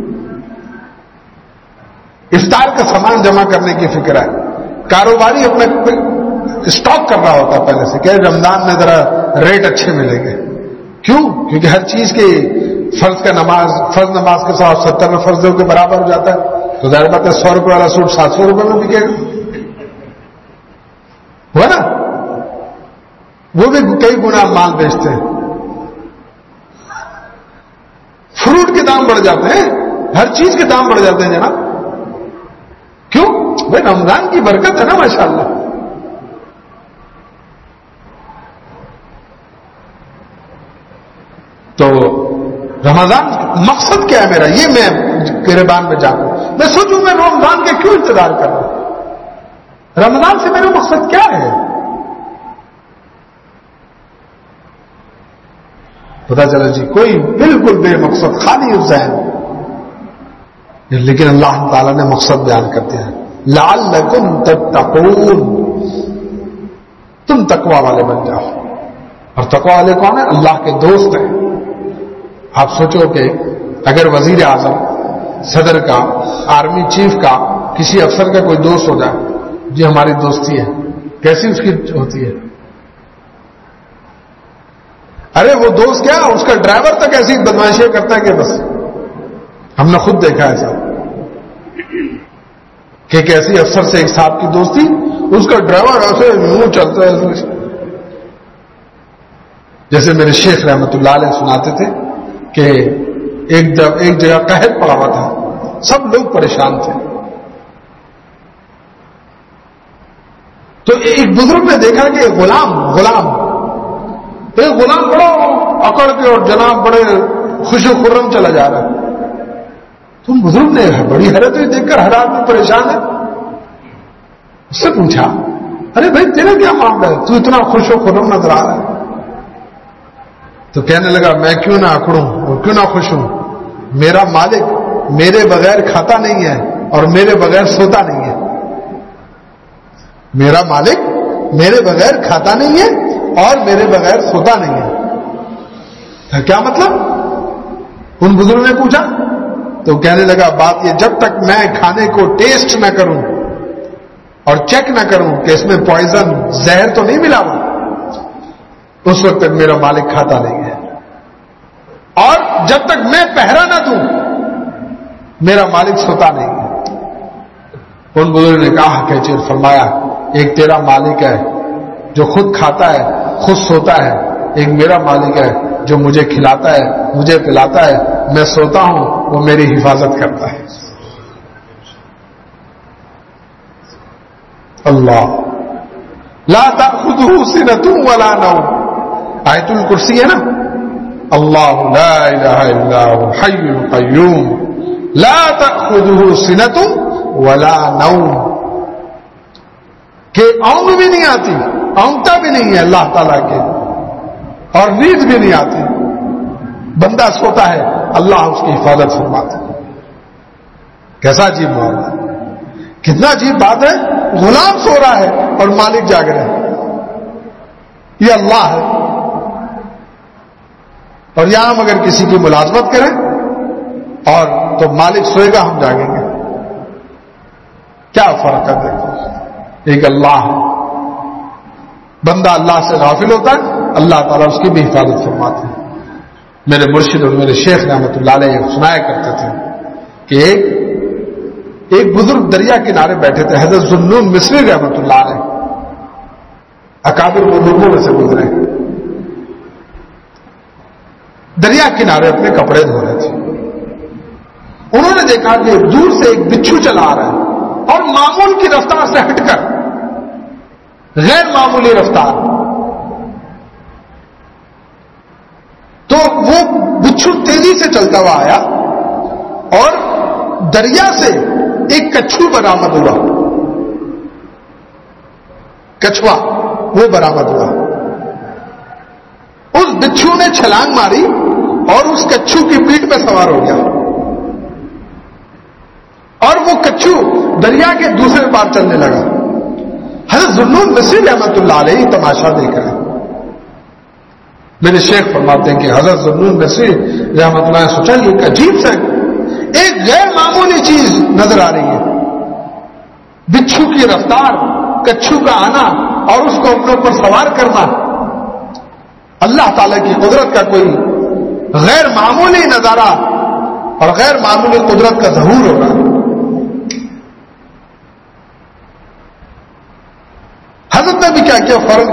افطار کا سامان جمع کرنے کی فکر ہے, کاروباری اپنا اسٹاک کر رہا ہوتا پہلے سے کہ رمضان میں ذرا ریٹ اچھے ملیں گے. کیوں؟ کیونکہ ہر چیز کی فرض نماز کے ساتھ 70 فرضوں کے برابر ہو جاتا ہے. تو ظاہر بات ہے 100 روپے والا سوٹ 700 روپے میں بکے گا، ہوا نا؟ وہ بھی کئی گنا مال بیچتے ہیں. فروٹ کے دام بڑھ جاتے ہیں، ہر چیز کے دام بڑھ جاتے ہیں جناب. کیوں؟ بھائی رمضان کی برکت ہے نا ماشاءاللہ. تو رمضان مقصد کیا ہے میرا؟ یہ میں گریبان میں جاؤں، میں سوچوں میں رمضان کے کیوں انتظار کر رہا ہوں؟ رمضان سے میرا مقصد کیا ہے؟ پتا چلا جی کوئی بالکل بے مقصد خالی ذہن. لیکن اللہ تعالیٰ نے مقصد بیان کرتے ہیں، لعلکم تتقون، تم تقوی والے بن جاؤ. اور تقوی والے کون ہیں؟ اللہ کے دوست ہیں. آپ سوچو کہ اگر وزیر اعظم، صدر کا، آرمی چیف کا، کسی افسر کا کوئی دوست ہو جائے، جی ہماری دوستی ہے، کیسی اس کی ہوتی ہے؟ ارے وہ دوست کیا، اس کا ڈرائیور تک ایسی بدماشیاں کرتا ہے کہ بس ہم نے خود دیکھا ایسا کہ کیسی افسر سے ایک صاحب کی دوستی، اس کا ڈرائیور ایسے منہ چلتا ہے ایسے. جیسے میرے شیخ رحمت اللہ علیہ سناتے تھے کہ ایک جگہ قحط پڑا ہوا تھا، سب لوگ پریشان تھے. تو ایک بزرگ نے دیکھا کہ غلام بڑا اکڑ کے اور جناب بڑے خوش و خرم چلا جا رہا ہے. تم بزرگ نے بڑی حیرت ہوئی دیکھ کر، ہر آدمی پریشان ہے. اس سے پوچھا، ارے بھائی تیرا کیا معاملہ ہے، تو اتنا خوش و خرم نظر آ رہا ہے؟ تو کہنے لگا میں کیوں نہ اکڑوں اور کیوں نہ خوش ہوں، میرا مالک میرے بغیر کھاتا نہیں ہے اور میرے بغیر سوتا نہیں ہے. میرا مالک میرے بغیر کھاتا نہیں ہے اور میرے بغیر سوتا نہیں ہے. کیا مطلب؟ ان بزرگوں نے پوچھا. تو کہنے لگا بات یہ، جب تک میں کھانے کو ٹیسٹ نہ کروں اور چیک نہ کروں کہ اس میں پوائزن، زہر تو نہیں ملا ہوا، اس وقت تک میرا مالک کھاتا نہیں ہے. اور جب تک میں پہرا نہ دوں میرا مالک سوتا نہیں ہے. ان بزرگوں نے کہا کہ چیر فرمایا، ایک تیرا مالک ہے جو خود کھاتا ہے خود سوتا ہے، ایک میرا مالک ہے جو مجھے کھلاتا ہے مجھے پلاتا ہے، میں سوتا ہوں وہ میری حفاظت کرتا ہے. اللہ لا تأخذه سنة ولا نوم، آیت الکرسی ہے نا، اللہ لا الہ الا هو الحی القیوم لا تأخذه سنة ولا نوم، کہ اونگ بھی نہیں آتی، اونگتا بھی نہیں ہے اللہ تعالیٰ کے، اور نیند بھی نہیں آتی. بندہ سوتا ہے اللہ اس کی حفاظت فرماتا ہے. کیسا عجیب معاملہ، کتنا عجیب بات ہے. غلام سو رہا ہے اور مالک جاگ رہے ہیں. یہ اللہ ہے. اور یہاں ہم اگر کسی کی ملازمت کریں اور تو مالک سوئے گا ہم جاگیں گے. کیا فرق ہے؟ دیکھو ایک اللہ ہے، بندہ اللہ سے غافل ہوتا ہے اللہ تعالیٰ اس کی بھی حفاظت فرماتے ہیں. میرے مرشد اور میرے شیخ رحمت اللہ علیہ سنایا کرتے تھے کہ ایک بزرگ دریا کنارے بیٹھے تھے، حضرت ذوالنون مصری رحمت اللہ علیہ، اکابر بزرگوں میں سے گزرے. دریا کنارے اپنے کپڑے دھو رہے تھے. انہوں نے دیکھا کہ دور سے ایک بچھو چلا آ رہا ہے اور معمول کی رفتار سے ہٹ کر غیر معمولی رفتار. تو وہ بچھو تیزی سے چلتا ہوا آیا اور دریا سے ایک کچھو برآمد ہوا. کچھوا وہ برآمد ہوا. اس بچھو نے چھلانگ ماری اور اس کچھو کی پیٹھ پہ سوار ہو گیا اور وہ کچھو دریا کے دوسرے پار چلنے لگا. حضرت ذوالنون مصری رحمت اللہ علیہ تماشا دیکھ رہے ہیں. میرے شیخ فرماتے ہیں کہ حضرت ذوالنون مصری رحمت اللہ نے سوچا یہ ایک عجیب سے ایک غیر معمولی چیز نظر آ رہی ہے. بچھو کی رفتار، کچھو کا آنا اور اس کو اپنے اوپر سوار کرنا، اللہ تعالی کی قدرت کا کوئی غیر معمولی نظارہ اور غیر معمولی قدرت کا ظہور ہو رہا ہے. کیا کیا؟ فوراً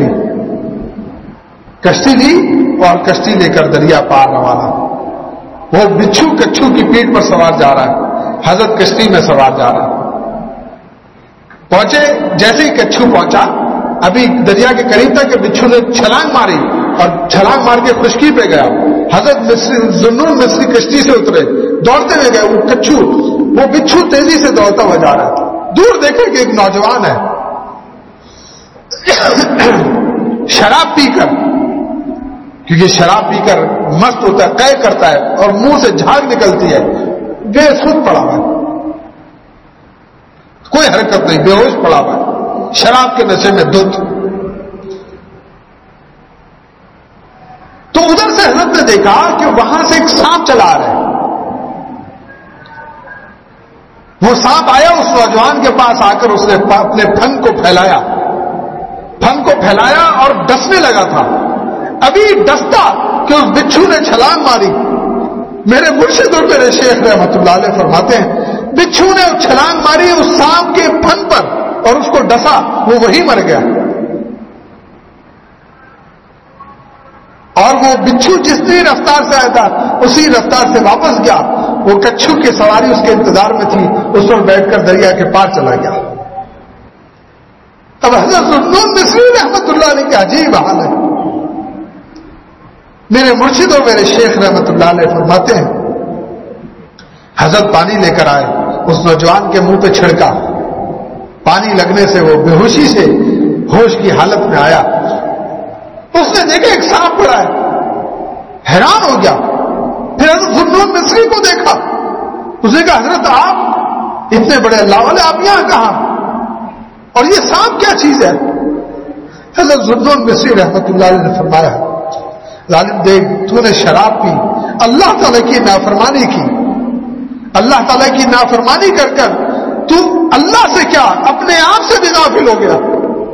کشتی لی اور کشتی لے کر دریا پار روانہ. وہ بچھو کچھو کی پیٹھ پر سوار جا رہا ہے، حضرت کشتی میں سوار جا رہا ہے. پہنچے، جیسے ہی کچھو پہنچا، ابھی دریا کے قریب تھا کہ بچھو نے چھلانگ ماری اور چھلانگ مار کے خشکی پہ گیا. حضرت ذوالنون مصری کشتی سے اترے، دوڑتے ہوئے گئے. وہ بچھو تیزی سے دوڑتا ہوا جا رہا ہے. دور دیکھے کہ ایک نوجوان ہے شراب پی کر، کیونکہ شراب پی کر مست ہوتا ہے، قے کرتا ہے اور منہ سے جھاگ نکلتی ہے، بے سود پڑا ہوا ہے، کوئی حرکت نہیں، بے ہوش پڑا ہوا ہے، شراب کے نشے میں دھت. تو ادھر سے حضرت نے دیکھا کہ وہاں سے ایک سانپ چلا آ رہا ہے. وہ سانپ آیا اس نوجوان کے پاس، آ کر اس نے اپنے پھن کو پھیلایا اور ڈسنے لگا تھا. ابھی ڈستا کہ اس بچھو نے چھلانگ ماری. میرے مرشد اور میرے شیخ رحمت اللہ علیہ فرماتے ہیں بچھو نے چھلانگ ماری اس سانپ کے پھن پر اور اس کو ڈسا، وہ وہی مر گیا. اور وہ بچھو جس رفتار سے آیا تھا اسی رفتار سے واپس گیا. وہ کچھو کی سواری اس کے انتظار میں تھی، اس پر بیٹھ کر دریا کے پار چلا گیا. اب حضرت ذوالنون مصری رحمت اللہ علیہ کا عجیب حال ہے. میرے مرشد اور میرے شیخ رحمت اللہ علیہ فرماتے ہیں حضرت پانی لے کر آئے، اس نوجوان کے منہ پہ چھڑکا، پانی لگنے سے وہ بے ہوشی سے ہوش کی حالت میں آیا. اس نے دیکھا ایک سانپ پڑا ہے، حیران ہو گیا. پھر حضرت ذوالنون مصری کو دیکھا، اس نے کہا حضرت آپ اتنے بڑے اللہ والے، آپ یہاں کہاں، اور یہ سانپ کیا چیز ہے؟ حضرت ذوالنون مصری رحمت اللہ علیہ نے فرمایا ظالم دیکھ، تو نے شراب پی، اللہ تعالیٰ کی نافرمانی کی، اللہ تعالیٰ کی نافرمانی کر کر تو اللہ سے کیا اپنے آپ سے بھی غافل ہو گیا،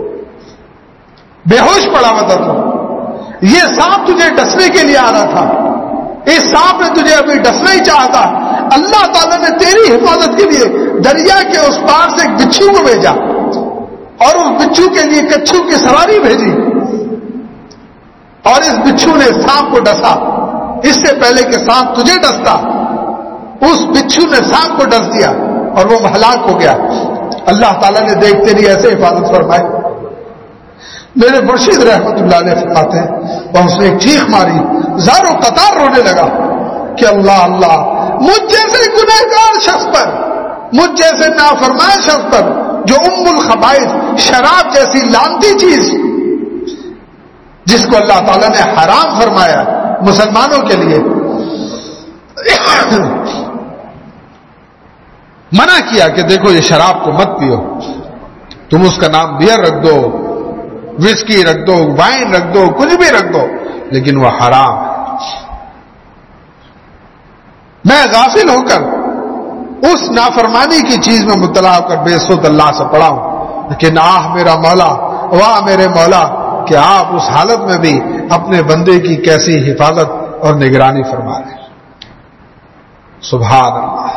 بے ہوش پڑا ہوا تھا. تو یہ سانپ تجھے ڈسنے کے لیے آ رہا تھا، اس سانپ نے تجھے ابھی ڈسنا ہی چاہا تھا. اللہ تعالیٰ نے تیری حفاظت کے لیے دریا کے اس پار سے ایک بچھو کو بھیجا اور اس بچھو کے لیے کچھو کی سواری بھیجی، اور اس بچھو نے سانپ کو ڈسا. اس سے پہلے کہ سانپ تجھے ڈستا، اس بچھو نے سانپ کو ڈس دیا اور وہ ہلاک ہو گیا. اللہ تعالیٰ نے دیکھ تیری ایسے حفاظت فرمائی. میرے مرشد رحمت اللہ علیہ فرماتے ہیں اور اس نے ایک چیخ ماری، زار و قطار رونے لگا کہ اللہ اللہ، مجھ جیسے گنہگار شخص پر، مجھ جیسے نافرمان شخص پر، جو ام الخبائث شراب جیسی لعنتی چیز جس کو اللہ تعالیٰ نے حرام فرمایا مسلمانوں کے لیے، منع کیا کہ دیکھو یہ شراب کو مت پیو، تم اس کا نام بیئر رکھ دو، وسکی رکھ دو، وائن رکھ دو، کچھ بھی رکھ دو، لیکن وہ حرام ہے. میں غافل ہو کر اس نافرمانی کی چیز میں مبتلا ہو کر بے سود اللہ سے پڑا ہوں، لیکن آہ میرا مولا، واہ میرے مولا کہ آپ اس حالت میں بھی اپنے بندے کی کیسی حفاظت اور نگرانی فرما رہے ہیں. سبحان اللہ.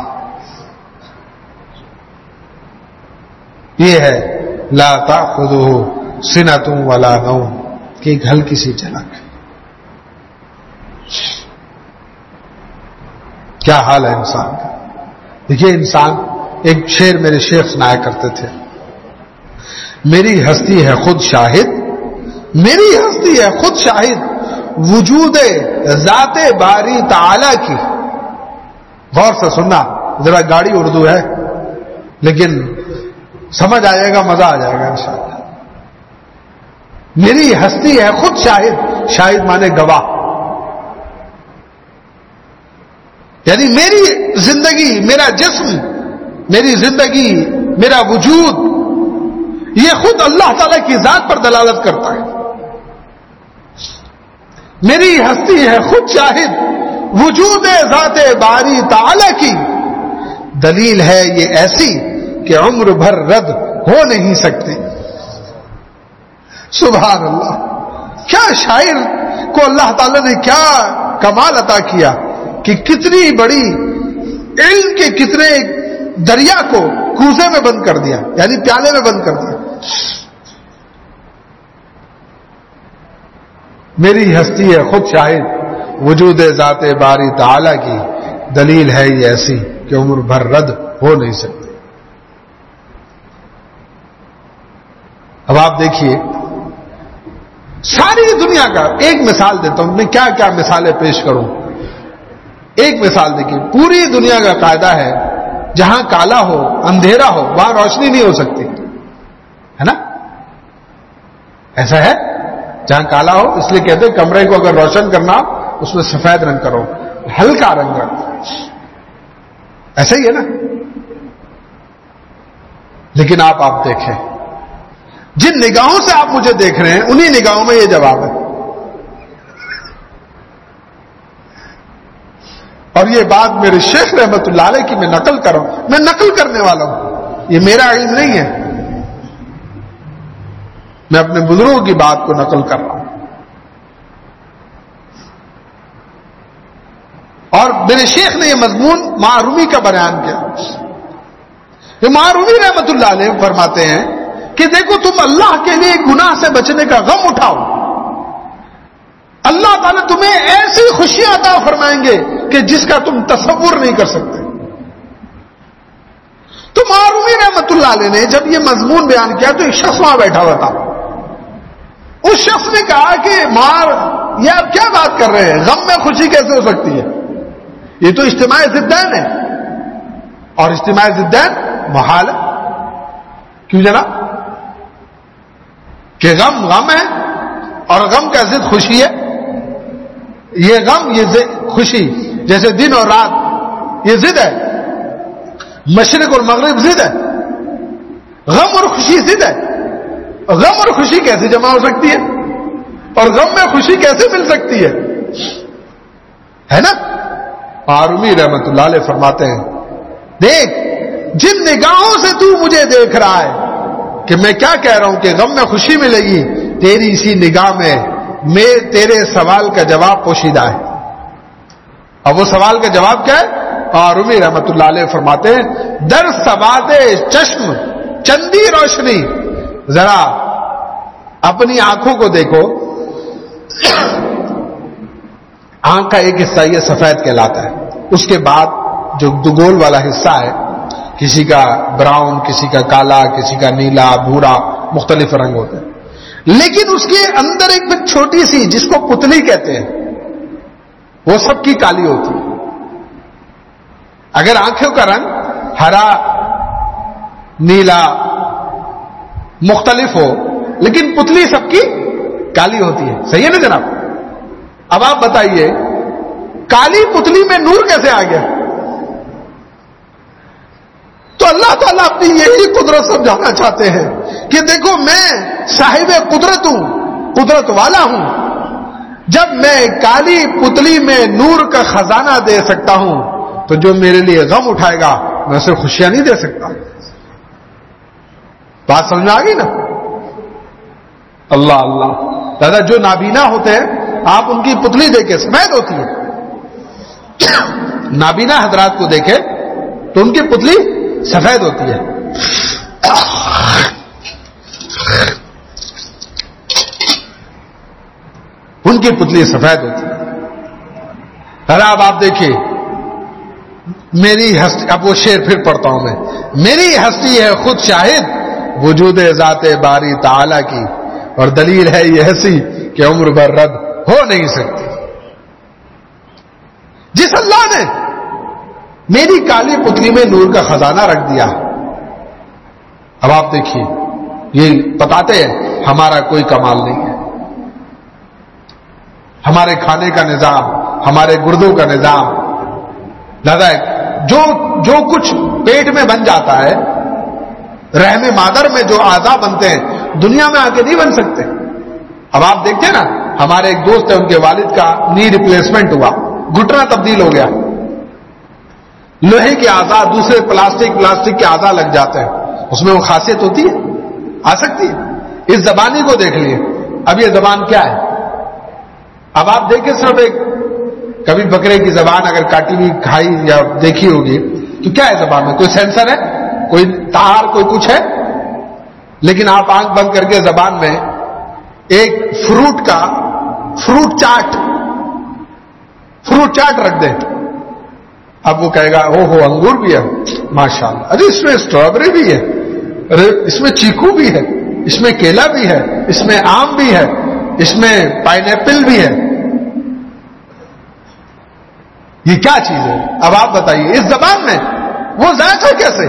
یہ ہے لا تأخذہ سنۃ ولا نوم، کہ ایک ہلکی سی جھلک. کیا حال ہے انسان کا. دیکھیے انسان، ایک شعر میرے شیخ سنایا کرتے تھے، میری ہستی ہے خود شاہد، میری ہستی ہے خود شاہد، وجود ذات باری تعالی کی. غور سے سننا، ذرا گاڑی اردو ہے لیکن سمجھ آئے گا، مزہ آ جائے گا انشاءاللہ. میری ہستی ہے خود شاہد، شاہد مانے گواہ، یعنی میری زندگی، میرا جسم، میری زندگی، میرا وجود، یہ خود اللہ تعالی کی ذات پر دلالت کرتا ہے. میری ہستی ہے خود شاہد، وجود ذات باری تعالی کی، دلیل ہے یہ ایسی کہ عمر بھر رد ہو نہیں سکتی. سبحان اللہ. کیا شاعر کو اللہ تعالی نے کیا کمال عطا کیا کہ کتنی بڑی علم کے کتنے دریا کو کوزے میں بند کر دیا، یعنی پیالے میں بند کر دیا. میری ہستی ہے خود شاہد وجود ذات باری تعالی کی، دلیل ہے یہ ایسی کہ عمر بھر رد ہو نہیں سکتی۔ اب آپ دیکھیے ساری دنیا کا ایک مثال دیتا ہوں، میں کیا کیا مثالیں پیش کروں۔ ایک مثال دیکھیے، پوری دنیا کا قاعدہ ہے جہاں کالا ہو اندھیرا ہو وہاں روشنی نہیں ہو سکتی، ہے نا؟ ایسا ہے جہاں کالا ہو، اس لیے کہتے ہیں کمرے کو اگر روشن کرنا اس میں سفید رنگ کرو، ہلکا رنگ کرو، ایسا ہی ہے نا؟ لیکن آپ دیکھیں جن نگاہوں سے آپ مجھے دیکھ رہے ہیں انہی نگاہوں میں یہ جواب ہے۔ اور یہ بات میرے شیخ رحمت اللہ علیہ کی میں نقل کر رہا ہوں، میں نقل کرنے والا ہوں، یہ میرا علم نہیں ہے، میں اپنے بزرگوں کی بات کو نقل کر رہا ہوں۔ اور میرے شیخ نے یہ مضمون معرومی کا بیان کیا۔ یہ معرومی رحمت اللہ علیہ فرماتے ہیں کہ دیکھو تم اللہ کے لیے گناہ سے بچنے کا غم اٹھاؤ، اللہ تعالیٰ تمہیں ایسی خوشیاں عطا فرمائیں گے کہ جس کا تم تصور نہیں کر سکتے۔ تو معرومی رحمت اللہ علیہ نے جب یہ مضمون بیان کیا تو ایک شخص وہاں بیٹھا ہوا تھا، اس شخص نے کہا کہ یہ آپ کیا بات کر رہے ہیں، غم میں خوشی کیسے ہو سکتی ہے؟ یہ تو اجتماع ضدین ہے، اور اجتماع ضدین محال ہے۔ کیوں جناب؟ کہ غم ہے اور غم کا ضد خوشی ہے۔ یہ غم یہ خوشی جیسے دن اور رات یہ ضد ہے، مشرق اور مغرب ضد ہے، غم اور خوشی ضد ہے۔ غم اور خوشی کیسے جمع ہو سکتی ہے اور غم میں خوشی کیسے مل سکتی ہے نا؟ معرومی رحمت اللہ علیہ فرماتے ہیں دیکھ جن نگاہوں سے تو مجھے دیکھ رہا ہے کہ میں کیا کہہ رہا ہوں کہ غم میں خوشی ملے گی، تیری اسی نگاہ میں تیرے سوال کا جواب پوشیدہ ہے۔ اب وہ سوال کا جواب کیا ہے؟ معرومی رحمت اللہ علیہ فرماتے ہیں در سواد چشم چندی روشنی، ذرا اپنی آنکھوں کو دیکھو، آنکھ کا ایک حصہ یہ سفید کہلاتا ہے، اس کے بعد جو دگول والا حصہ ہے کسی کا براؤن، کسی کا کالا، کسی کا نیلا، بھورا، مختلف رنگ ہوتے ہیں، لیکن اس کے اندر ایک چھوٹی سی جس کو پتلی کہتے ہیں وہ سب کی کالی ہوتی ہے۔ اگر آنکھوں کا رنگ ہرا، نیلا، مختلف ہو لیکن پتلی سب کی کالی ہوتی ہے، صحیح ہے نا جناب؟ اب آپ بتائیے کالی پتلی میں نور کیسے آ گیا؟ تو اللہ تعالیٰ اپنی یہی قدرت سمجھانا چاہتے ہیں کہ دیکھو میں صاحب قدرت ہوں، قدرت والا ہوں، جب میں کالی پتلی میں نور کا خزانہ دے سکتا ہوں تو جو میرے لیے غم اٹھائے گا میں اسے خوشیاں نہیں دے سکتا۔ بات سمجھ میں آ گئی نا؟ اللہ اللہ، دادا جو نابینا ہوتے ہیں آپ ان کی پتلی دیکھیں سفید ہوتی ہے، نابینا حضرات کو دیکھیں تو ان کی پتلی سفید ہوتی ہے۔ ان کی پتلی سفید ہوتی ہے۔ اب آپ دیکھیے میری ہستی، اب وہ شعر پھر پڑھتا ہوں میں، میری ہستی ہے خود شاہد وجود ذات باری تعالی کی، اور دلیل ہے یہ ایسی کہ عمر بھر رد ہو نہیں سکتی۔ جس اللہ نے میری کالی پتلی میں نور کا خزانہ رکھ دیا، اب آپ دیکھیے یہ بتاتے ہیں ہمارا کوئی کمال نہیں ہے، ہمارے کھانے کا نظام، ہمارے گردوں کا نظام، لہذا جو کچھ پیٹ میں بن جاتا ہے، رحم مادر میں جو اعضاء بنتے ہیں دنیا میں آ کے نہیں بن سکتے۔ اب آپ دیکھتے ہیں نا، ہمارے ایک دوست ہے ان کے والد کا نی ریپلیسمنٹ ہوا، گھٹنا تبدیل ہو گیا، لوہے کے اعضاء دوسرے پلاسٹک کے اعضاء لگ جاتے ہیں، اس میں وہ خاصیت ہوتی ہے، آ سکتی ہے۔ اس زبانی کو دیکھ لیے، اب یہ زبان کیا ہے؟ اب آپ دیکھیں صرف ایک کبھی بکرے کی زبان اگر کاٹی ہوئی کھائی یا دیکھی ہوگی تو کیا ہے زبان میں؟ کوئی سینسر ہے، کوئی تار، کوئی کچھ ہے؟ لیکن آپ آنکھ بند کر کے زبان میں ایک فروٹ کا فروٹ چاٹ رکھ دیں. اب وہ کہے گا او ہو انگور بھی ہے ماشاءاللہ, ارے اس میں اسٹرابری بھی ہے, ارے اس میں چیکو بھی ہے, اس میں کیلا بھی ہے, اس میں آم بھی ہے, اس میں پائن ایپل بھی ہے. یہ کیا چیز ہے؟ اب آپ بتائیے اس زبان میں وہ ذائقہ کیسے؟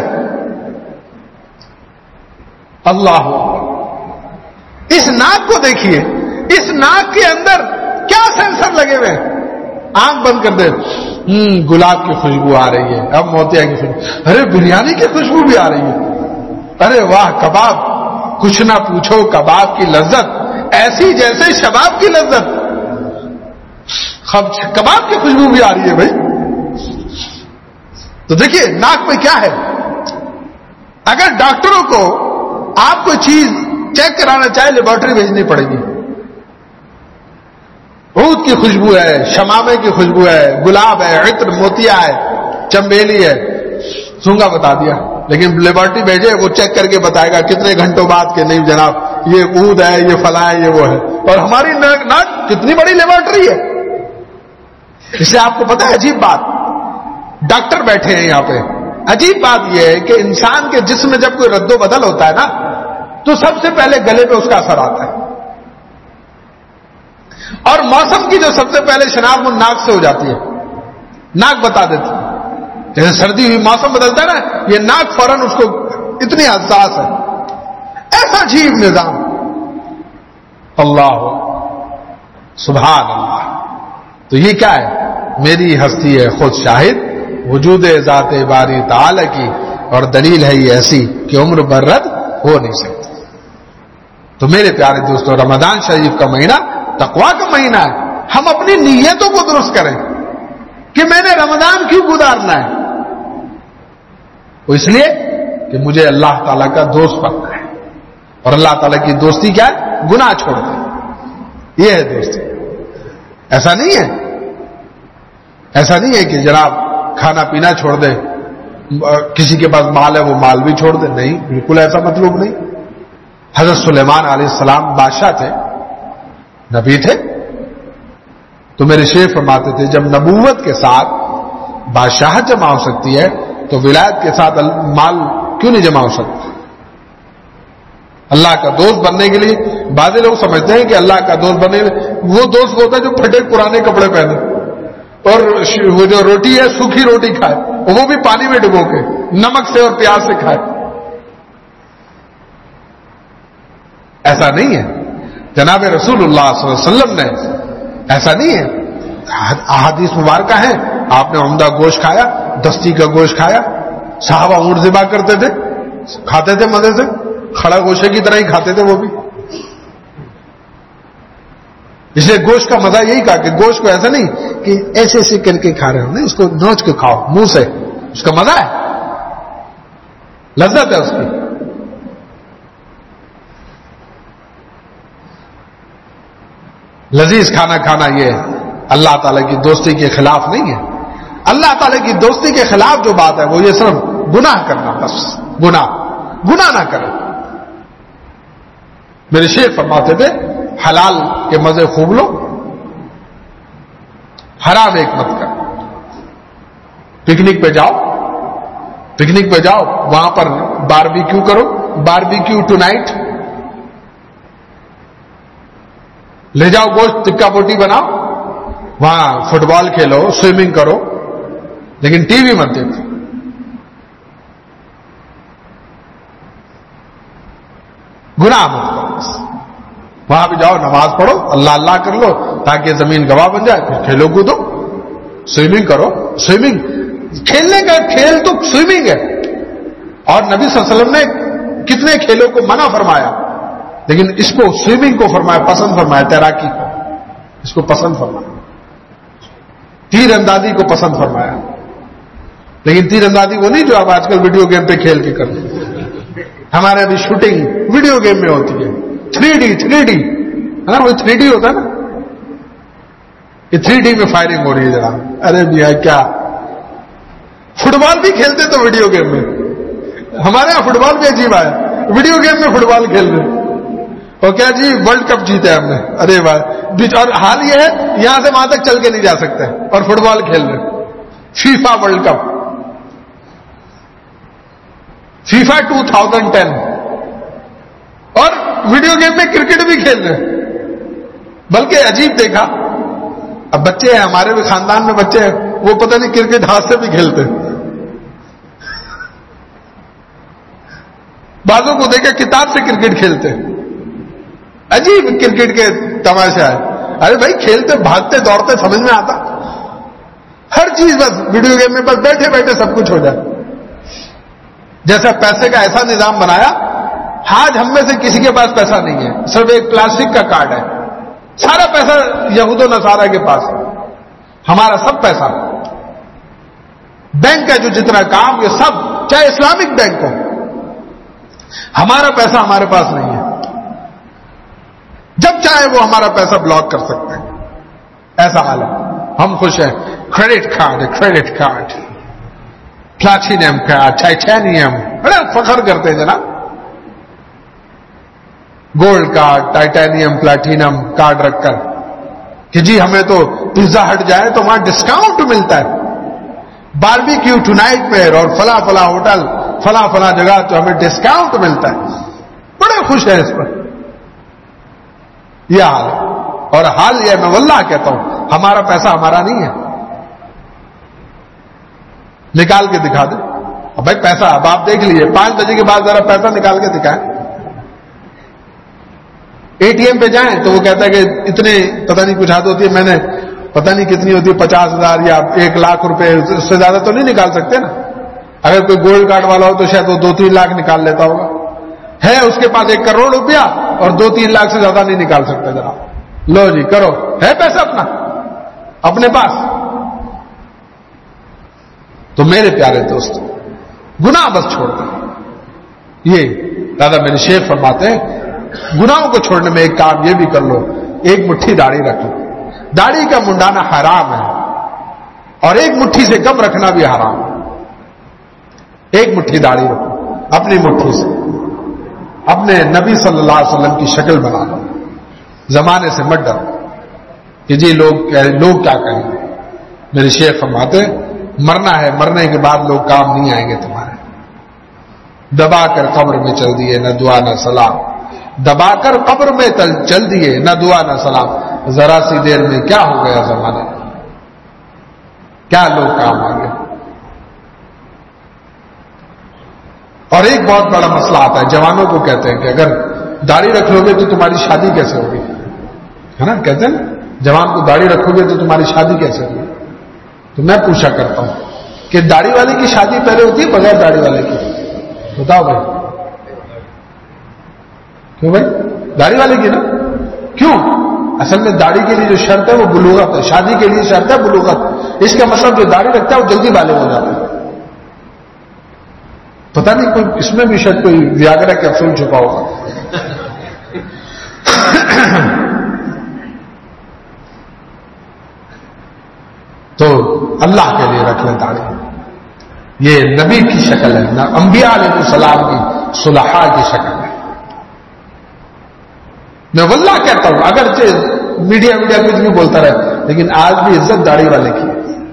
اللہ, اس ناک کو دیکھیے, اس ناک کے اندر کیا سینسر لگے ہوئے ہیں؟ آنکھ بند کر دے, گلاب کی خوشبو آ رہی ہے, اب موتیا کی خوشبو, ارے بریانی کی خوشبو بھی آ رہی ہے, ارے واہ کباب, کچھ نہ پوچھو کباب کی لذت ایسی جیسے شباب کی لذت, کباب کی خوشبو بھی آ رہی ہے بھائی. تو دیکھیے ناک میں کیا ہے. اگر ڈاکٹروں کو آپ کوئی چیز چیک کرانا چاہے لیبارٹری بھیجنی پڑے گی. عود کی خوشبو ہے, شمامے کی خوشبو ہے, گلاب ہے, عطر, موتیا ہے, چمبیلی ہے, سونگا بتا دیا. لیکن لیبارٹری بھیجے وہ چیک کر کے بتائے گا کتنے گھنٹوں بعد کہ نہیں جناب یہ عود ہے, یہ فلاں ہے, یہ وہ ہے. اور ہماری ناک کتنی بڑی لیبارٹری ہے. اس سے آپ کو پتا ہے عجیب بات, ڈاکٹر بیٹھے ہیں یہاں پہ, عجیب بات یہ ہے کہ انسان کے جسم میں جب کوئی رد و بدل ہوتا ہے نا تو سب سے پہلے گلے پہ اس کا اثر آتا ہے. اور موسم کی جو سب سے پہلے شناخت وہ ناک سے ہو جاتی ہے, ناک بتا دیتی ہے. جیسے سردی ہوئی موسم بدلتا ہے نا, یہ ناک فوراً اس کو اتنی حساس ہے. ایسا عجیب نظام. اللہ سبحان اللہ. تو یہ کیا ہے؟ میری ہستی ہے خود شاہد, وجود ذات باری تعالی کی, اور دلیل ہے یہ ایسی کہ عمر بھر رد ہو نہیں سکتی. تو میرے پیارے دوستوں, رمضان شریف کا مہینہ تقویٰ کا مہینہ ہے. ہم اپنی نیتوں کو درست کریں کہ میں نے رمضان کیوں گزارنا ہے. وہ اس لیے کہ مجھے اللہ تعالیٰ کا دوست بننا ہے, اور اللہ تعالیٰ کی دوستی کیا ہے؟ گناہ چھوڑ دیں. یہ ہے دوستی. ایسا نہیں ہے کہ جناب کھانا پینا چھوڑ دے, کسی کے پاس مال ہے وہ مال بھی چھوڑ دے. نہیں, بالکل ایسا مطلوب نہیں. حضرت سلیمان علیہ السلام بادشاہ تھے, نبی تھے. تو میرے شیخ فرماتے تھے جب نبوت کے ساتھ بادشاہت جمع ہو سکتی ہے تو ولایت کے ساتھ مال کیوں نہیں جمع ہو سکتا؟ اللہ کا دوست بننے کے لیے بعض لوگ سمجھتے ہیں کہ اللہ کا دوست بننے کے لیے وہ دوست ہوتا ہے جو پھٹے پرانے کپڑے پہنے اور وہ جو روٹی ہے سوکھی روٹی کھائے, وہ بھی پانی میں ڈبو کے نمک سے اور پیاز سے کھائے. ایسا نہیں ہے. جناب رسول اللہ صلی اللہ علیہ وسلم نے ایسا نہیں ہے. احادیث مبارکہ ہیں, آپ نے عمدہ گوشت کھایا, دستی کا گوشت کھایا. صحابہ اونٹ ذبح کرتے تھے, کھاتے تھے مزے سے, کھڑا گوشے کی طرح ہی کھاتے تھے وہ بھی. اس لیے گوشت کا مزہ یہی کہا کہ گوشت کو ایسا نہیں کہ ایسے ایسے کر کے کھا رہے ہو, نہیں, اس کو نوچ کے کھاؤ منہ سے, اس کا مزہ ہے, لذت ہے اس کی. لذیذ کھانا کھانا یہ اللہ تعالیٰ کی دوستی کے خلاف نہیں ہے. اللہ تعالیٰ کی دوستی کے خلاف جو بات ہے وہ یہ صرف گناہ کرنا, بس گناہ نہ کریں. میرے شیخ فرماتے تھے حلال کے مزے خوب لو, حرام ایک مت کر. پکنک پہ جاؤ, وہاں پر باربیکیو کرو, باربیکیو ٹو نائٹ, لے جاؤ گوشت, ٹکا پوٹی بناؤ, وہاں فٹ بال کھیلو, سوئمنگ کرو, لیکن ٹی وی مت دیکھو. گناہ مت کرو. وہاں بھی جاؤ, نماز پڑھو, اللہ اللہ کر لو تاکہ زمین گواہ بن جائے, پھر کھیلو کودو, سوئمنگ کرو. سوئمنگ کھیلنے کا کھیل تو سوئمنگ ہے, اور نبی صلی اللہ علیہ وسلم نے کتنے کھیلوں کو منع فرمایا, لیکن اس کو سوئمنگ کو فرمایا, پسند فرمایا, تیراکی کو اس کو پسند فرمایا, تیر اندازی کو پسند فرمایا. لیکن تیر اندازی وہ نہیں جو آپ آج کل ویڈیو گیم پہ کھیل کے کرتے ہیں. ہمارے ابھی شوٹنگ ویڈیو گیم میں ہوتی ہے, 3D ہاں وہ 3D ہوتا ہے نا, یہ 3D میں فائرنگ ہو رہی ہے جناب. ارے بھیا کیا فٹ بال بھی کھیلتے تو ویڈیو گیم میں, ہمارے یہاں فٹ بال بھی عجیب آیا, ویڈیو گیم میں فٹ بال کھیل رہے. اور کیا جی ورلڈ کپ جیتے ہم نے, ارے بھائی اور حال یہ ہے یہاں سے وہاں تک چل کے نہیں جا سکتے اور فٹ بال کھیل رہے. فیفا ورلڈ کپ, فیفا 2010, اور ویڈیو گیم میں کرکٹ بھی کھیل رہے. بلکہ عجیب دیکھا, اب بچے ہیں ہمارے بھی خاندان میں بچے ہیں, وہ پتہ نہیں کرکٹ ہاتھ سے بھی کھیلتے. بعضوں کو دیکھا کتاب سے کرکٹ کھیلتے. عجیب کرکٹ کے تماشے آئے. ارے بھائی کھیلتے بھاگتے دوڑتے سمجھ میں آتا, ہر چیز بس ویڈیو گیم میں بس بیٹھے بیٹھے سب کچھ ہو جائے. جیسا پیسے کا ایسا نظام بنایا, آج ہم میں سے کسی کے پاس پیسہ نہیں ہے, صرف ایک پلاسٹک کا کارڈ ہے. سارا پیسہ یہود و نصارہ کے پاس ہے. ہمارا سب پیسہ بینک کا جو جتنا کام یہ سب چاہے اسلامک بینک ہو, ہمارا پیسہ ہمارے پاس نہیں ہے. جب چاہے وہ ہمارا پیسہ بلاک کر سکتے ہیں, ایسا حال ہے. ہم خوش ہیں, credit card, platinum card, titanium, بڑا فخر کرتے ہیں جناب. Gold card, titanium, platinum card رکھ کر کہ جی ہمیں تو پیزا ہٹ جائے تو وہاں ڈسکاؤنٹ ملتا ہے, باربیکیو ٹو نائٹ میں اور فلاں فلاں ہوٹل فلاں فلاں جگہ تو ہمیں ڈسکاؤنٹ ملتا ہے. بڑے خوش ہیں اس پر. یہ حال ہے. اور حال یہ میں واللہ کہتا ہوں ہمارا پیسہ ہمارا نہیں ہے. نکال کے دکھا دیں. اب بھائی پیسہ اب آپ دیکھ لیجیے 5 بجے کے بعد ذرا پیسہ نکال کے دکھائیں. اے ٹی ایم پہ جائیں تو وہ کہتا ہے کہ اتنے پتہ نہیں کچھ حد ہوتی ہے, میں نے پتہ نہیں کتنی ہوتی ہے, 50,000 یا 1,00,000 روپے, اس سے زیادہ تو نہیں نکال سکتے نا. اگر کوئی گولڈ کارڈ والا ہو تو شاید وہ 2-3 لاکھ نکال لیتا ہوگا. ہے اس کے پاس 1 کروڑ روپیہ اور 2-3 لاکھ سے زیادہ نہیں نکال سکتا. جناب لو جی کرو, ہے پیسہ اپنے پاس. تو میرے پیارے دوست گناہ بس چھوڑ دیں. یہ دادا میرے شیخ فرماتے ہیں گناہوں کو چھوڑنے میں ایک کام یہ بھی کر لو, ایک مٹھی داڑھی رکھ لو. داڑھی کا منڈانا حرام ہے اور ایک مٹھی سے کم رکھنا بھی حرام ہے. ایک مٹھی داڑھی رکھو اپنی مٹھی سے, اپنے نبی صلی اللہ علیہ وسلم کی شکل بنا لو. زمانے سے مت ڈرو کہ جی لوگ کیا کہیں. میرے شیخ فرماتے مرنا ہے, مرنے کے بعد لوگ کام نہیں آئیں گے تمہارے. دبا کر قبر میں چل دیے نہ دعا نہ سلام, دبا کر قبر میں چل دیے نہ دعا نہ سلام. ذرا سی دیر میں کیا ہو گیا زمانے میں, کیا لوگ کام آ گئے. اور ایک بہت بڑا مسئلہ آتا ہے, جوانوں کو کہتے ہیں کہ اگر داڑھی رکھ لو گے تو تمہاری شادی کیسے ہوگی, ہے نا, کہتے ہیں جوان کو داڑھی رکھو گے تو تمہاری شادی کیسے ہوگی. تو میں پوچھا کرتا ہوں کہ داڑھی والے کی شادی پہلے ہوتی ہے بغیر داڑھی والے کی؟ بتاؤ بھائی. کیوں بھائی؟ داڑھی والے کی نا. کیوں؟ اصل میں داڑھی کے لیے جو شرط ہے وہ بلوغت ہے. شادی کے لیے شرط ہے بلوغت. اس کا مطلب جو داڑھی رکھتا ہے وہ جلدی بالغ ہو جاتا ہے. پتہ نہیں کوئی اس میں بھی شاید کوئی ویاگرا کیپسول چھپا ہوگا. تو اللہ کے لیے رکھ لیں داڑھی. یہ نبی کی شکل ہے, نہ انبیاء علیہ السلام کی صلحاء کی شکل ہے. میں واللہ کہتا ہوں اگرچہ میڈیا کچھ بھی بولتا رہے لیکن آج بھی عزت داڑھی والے کی.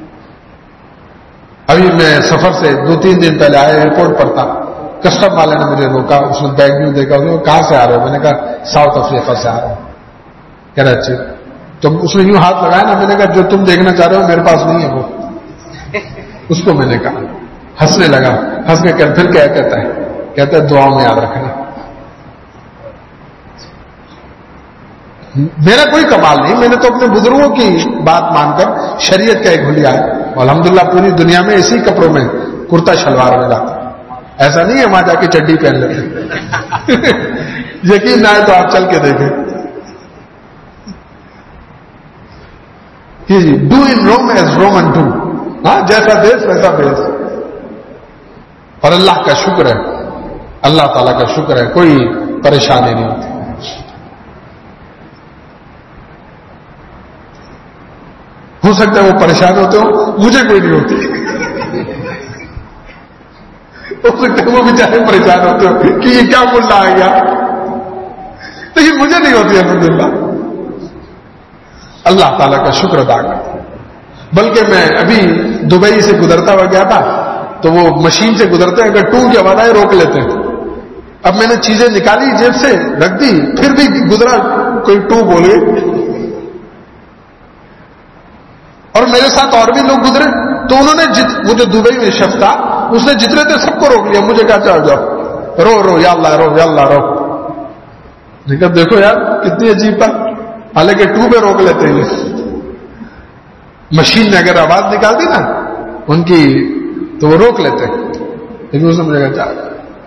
ابھی میں سفر سے 2-3 دن پہلے آیا, ایئرپورٹ پر تھا, کسٹم والے نے مجھے روکا, اس نے بیگ میں دیکھا, کہاں سے آ رہے ہو؟ میں نے کہا ساؤتھ افریقہ سے آ رہا ہوں. کہہ رہا اچھا. تو اس نے یوں ہاتھ لگایا نا, میں نے کہا جو تم دیکھنا چاہ رہے ہو میرے پاس نہیں ہے وہ. اس کو میں نے کہا, ہنسنے لگا. ہنس کے پھر کیا کہتا ہے دعاؤں میں یاد رکھنا. میرا کوئی کمال نہیں, میں نے تو اپنے بزرگوں کی بات مان کر شریعت کا ایک حلیہ ہے. الحمدللہ پوری دنیا میں اسی کپڑوں میں کرتا شلوار میں جاتا. ایسا نہیں ہے وہاں جا کے چڈی پہن لیتے. یقین نہ آئے تو آپ چل کے دیکھیں. جی do in Rome as Roman do, ہاں جیسا دیش ویسا بیس. اور اللہ کا شکر ہے, اللہ تعالیٰ کا شکر ہے, کوئی پریشانی نہیں ہوتی. ہو سکتا ہے وہ پریشان ہوتے ہو, مجھے کوئی نہیں ہوتی. ہو سکتا ہے وہ بیچارے پریشان ہوتے ہو کہ یہ کیا ملا آ گیا, لیکن مجھے نہیں ہوتی الحمدللہ. اللہ تعالیٰ کا شکر ادا کرتا ہوں. بلکہ میں ابھی دبئی سے گزرتا ہوا گیا تھا تو وہ مشین سے گزرتے اگر ٹو کی آواز آئے روک لیتے ہیں. اب میں نے چیزیں نکالی جیب سے رکھ دی, پھر بھی گزرا کوئی ٹو بول گئے, اور میرے ساتھ اور بھی لوگ گزرے تو انہوں نے وہ جو دبئی میں شخص تھا اس نے جتنے تھے سب کو روک لیا. مجھے کہا چاہ جاؤ رو رو یا اللہ رو یا اللہ رو. دیکھو یار کتنی عجیب بات, حالانکہ ٹو پہ روک لیتے ہیں. مشین نے اگر آواز نکال دی نا ان کی تو وہ روک لیتے ہیں, لیکن اس نے مجھے کہا چاہ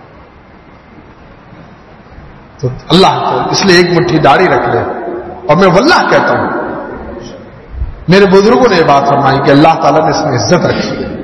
تو اللہ کو اس لیے ایک مٹھی داڑھی رکھ لے. اور میں واللہ کہتا ہوں میرے بزرگوں نے یہ بات فرمائی کہ اللہ تعالیٰ نے اس میں عزت رکھی ہے.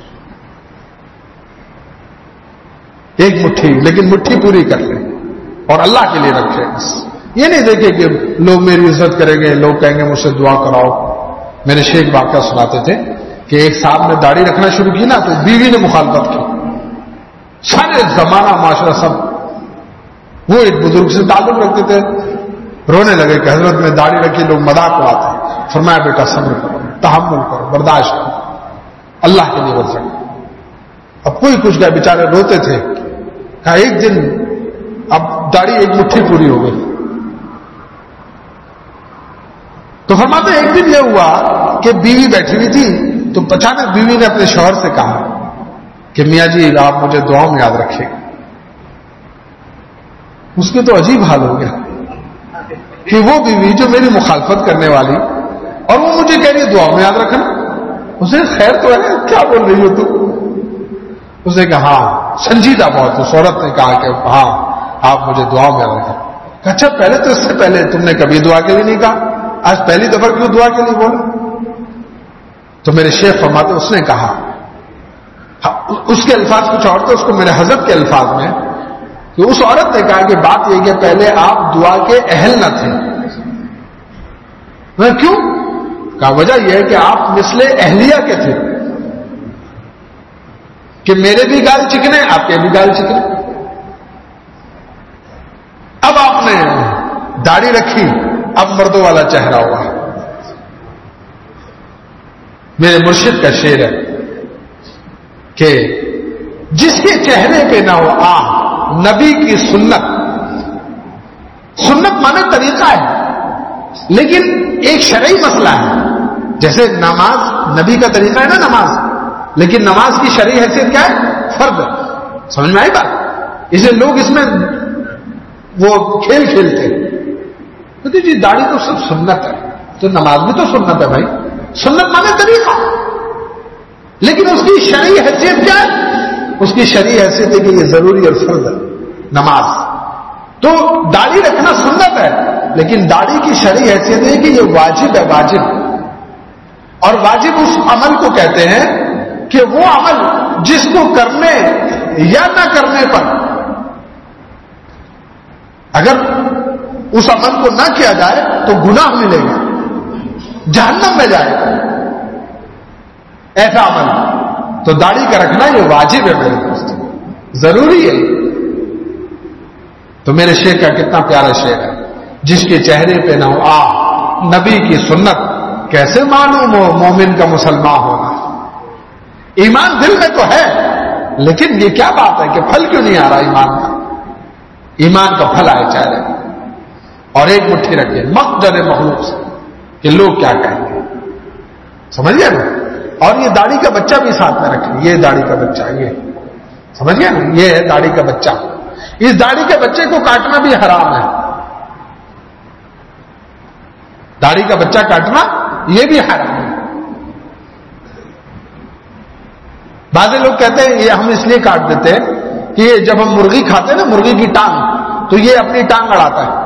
ایک مٹھی, لیکن مٹھی پوری کر لیں اور اللہ کے لیے رکھے. یہ نہیں دیکھے کہ لوگ میری عزت کریں گے, لوگ کہیں گے مجھ سے دعا کراؤ. میرے شیخ واقعہ سناتے تھے کہ ایک صاحب نے داڑھی رکھنا شروع کی نا تو بیوی نے مخالفت کی. سارے زمانہ معاشرہ سب, وہ ایک بزرگ سے تعلق رکھتے تھے, رونے لگے کہ حضرت میں داڑھی رکھی, لوگ مذاق اڑاتے ہیں. فرمایا بیٹا صبر کرو, تحمل کرو, برداشت کرو, اللہ کے لیے بول سکتے. اب کوئی کچھ گئے بیچارے روتے تھے. کہا ایک دن اب داڑھی ایک مٹھی پوری ہو گئی تو فرماتے ایک دن یہ ہوا کہ بیوی بیٹھی ہوئی تھی تو اچانک بیوی نے اپنے شوہر سے کہا کہ میاں جی آپ مجھے دعاؤں میں یاد رکھیں. اس کے تو عجیب حال ہو گیا کہ وہ بیوی جو میری مخالفت کرنے والی اور وہ مجھے کہہ رہی ہے دعاؤں میں یاد رکھنا. اسے خیر تو ہے, کیا بول رہی ہو تو. اس نے کہا ہاں سنجیدہ بہت. اس عورت نے کہا کہ ہاں آپ مجھے دعاؤں میں یاد رکھیں. اچھا پہلے تو اس سے پہلے تم نے کبھی دعا کے لیے نہیں کہا, آج پہلی دفعہ کیوں دعا کے لیے بولا. تو میرے شیخ فرماتے اس نے کہا, اس کے الفاظ کچھ اور تھے, اس کو میرے حضرت کے الفاظ میں کہ اس عورت نے کہا کہ بات یہ کہ پہلے آپ دعا کے اہل نہ تھے. میں کیوں کہا وجہ یہ ہے کہ آپ مثل اہلیہ کے تھے کہ میرے بھی گال چکنے آپ کے بھی گال چکنے. اب آپ نے داڑھی رکھی, اب مردوں والا چہرہ ہوا. میرے مرشد کا شعر ہے کہ جس کے چہرے پہ نہ ہو نبی کی سنت. سنت مانے طریقہ ہے لیکن ایک شرعی مسئلہ ہے. جیسے نماز نبی کا طریقہ ہے نا نماز, لیکن نماز کی شرعی حیثیت کیا ہے, فرض. سمجھ میں آئی بات. اسے لوگ اس میں وہ کھیل کھیلتے ہیں جی داڑھی تو سب سنت ہے تو نماز بھی تو سنت ہے بھائی. سنت مانے طریقہ, لیکن اس کی شرعی حیثیت کیا ہے. اس کی شرعی حیثیت ہے کہ یہ ضروری اور فرض ہے نماز. تو داڑھی رکھنا سنت ہے لیکن داڑھی کی شرعی حیثیت ہے کہ یہ واجب ہے. واجب اور واجب اس عمل کو کہتے ہیں کہ وہ عمل جس کو کرنے یا نہ کرنے پر اگر اس عمل کو نہ کیا جائے تو گناہ ملے گا, جہنم میں جائے گا ایسا عمل. تو داڑھی کا رکھنا یہ واجب ہے میرے دوست, ضروری ہے. تو میرے شیخ کا کتنا پیارا شعر ہے, جس کے چہرے پہ نہ ہو نبی کی سنت کیسے معلوم ہو مومن کا مسلمان ہونا. ایمان دل میں تو ہے لیکن یہ کیا بات ہے کہ پھل کیوں نہیں آ رہا ایمان کا. ایمان کا پھل آئے چہرے اور ایک مٹھی رکھے مقدر مخلوق سے کہ لوگ کیا کہیں گے. سمجھ گئے نا. اور یہ داڑھی کا بچہ بھی ساتھ میں رکھے, یہ داڑھی کا بچہ, یہ سمجھ گئے نا, یہ ہے داڑھی کا بچہ. اس داڑھی کے بچے کو کاٹنا بھی حرام ہے. داڑھی کا بچہ کاٹنا یہ بھی حرام ہے. بعض لوگ کہتے ہیں یہ ہم اس لیے کاٹ دیتے ہیں کہ یہ جب ہم مرغی کھاتے ہیں نا مرغی کی ٹانگ تو یہ اپنی ٹانگ اڑاتا ہے,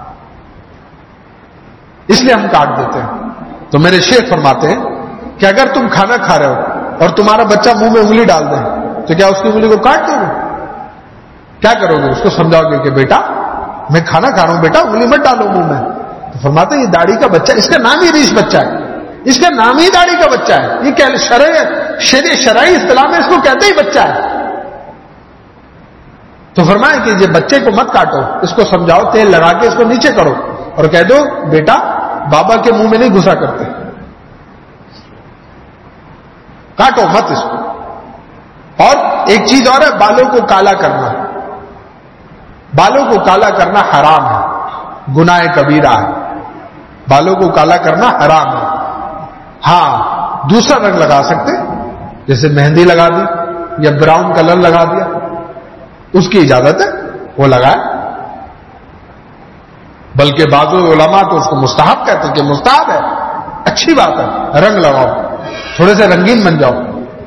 اس لیے ہم کاٹ دیتے ہیں. تو میرے شیخ فرماتے ہیں کہ اگر تم کھانا کھا رہے ہو اور تمہارا بچہ منہ میں انگلی ڈال دے تو کیا اس کی انگلی کو کاٹ دو گے؟ کیا کرو گے؟ اس کو سمجھاؤ گے کہ بیٹا میں کھانا کھا رہا ہوں, بیٹا انگلی مت ڈالو منہ میں. تو فرماتے ہیں یہ داڑھی کا بچہ, اس کا نام ہی ریش بچہ ہے, اس کا نام ہی داڑھی کا بچہ ہے. یہ کیا شرعی اصطلاح میں اس کو کہتے ہی بچہ ہے. تو فرمائے کہ یہ بچے کو مت کاٹو, اس کو سمجھاؤ, تیل لگا کے اس کو نیچے کرو اور کہہ دو بیٹا بابا کے منہ میں نہیں گھسا کرتے، کاٹو مت اس کو۔ اور ایک چیز اور ہے، بالوں کو کالا کرنا، بالوں کو کالا کرنا حرام ہے، گناہ کبیرہ ہے، بالوں کو کالا کرنا حرام ہے۔ ہاں دوسرا رنگ لگا سکتے، جیسے مہندی لگا دی یا براؤن کلر لگا دیا، اس کی اجازت ہے، وہ لگائے۔ بلکہ بعض علماء تو اس کو مستحب کہتے ہیں کہ مستحب ہے، اچھی بات ہے، رنگ لگاؤ، تھوڑے سے رنگین بن جاؤ،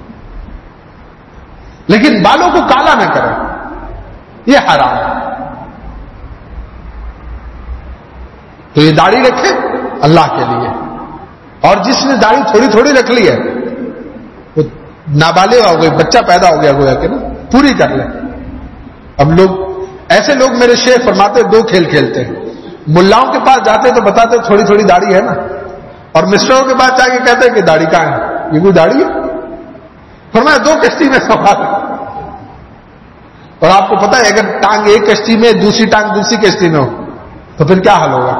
لیکن بالوں کو کالا نہ کریں، یہ حرام ہے۔ تو یہ داڑھی رکھے اللہ کے لیے، اور جس نے داڑھی تھوڑی تھوڑی رکھ لی ہے وہ نابالغ ہو گئی، بچہ پیدا ہو گیا گویا کہ نا، پوری کر لے۔ اب لوگ ایسے لوگ میرے شیخ فرماتے دو کھیل کھیلتے ہیں، ملاؤں کے پاس جاتے تو بتاتے تھوڑی تھوڑی داڑھی ہے نا، اور مسٹروں کے پاس جا کے کہتے ہیں کہ داڑھی کہاں ہے، یہ کوئی داڑھی ہے؟ فرمایا دو کشتی میں سوار ہے۔ اور آپ کو پتا ہے اگر ٹانگ ایک کشتی میں دوسری ٹانگ دوسری کشتی میں ہو تو پھر کیا حل ہوگا؟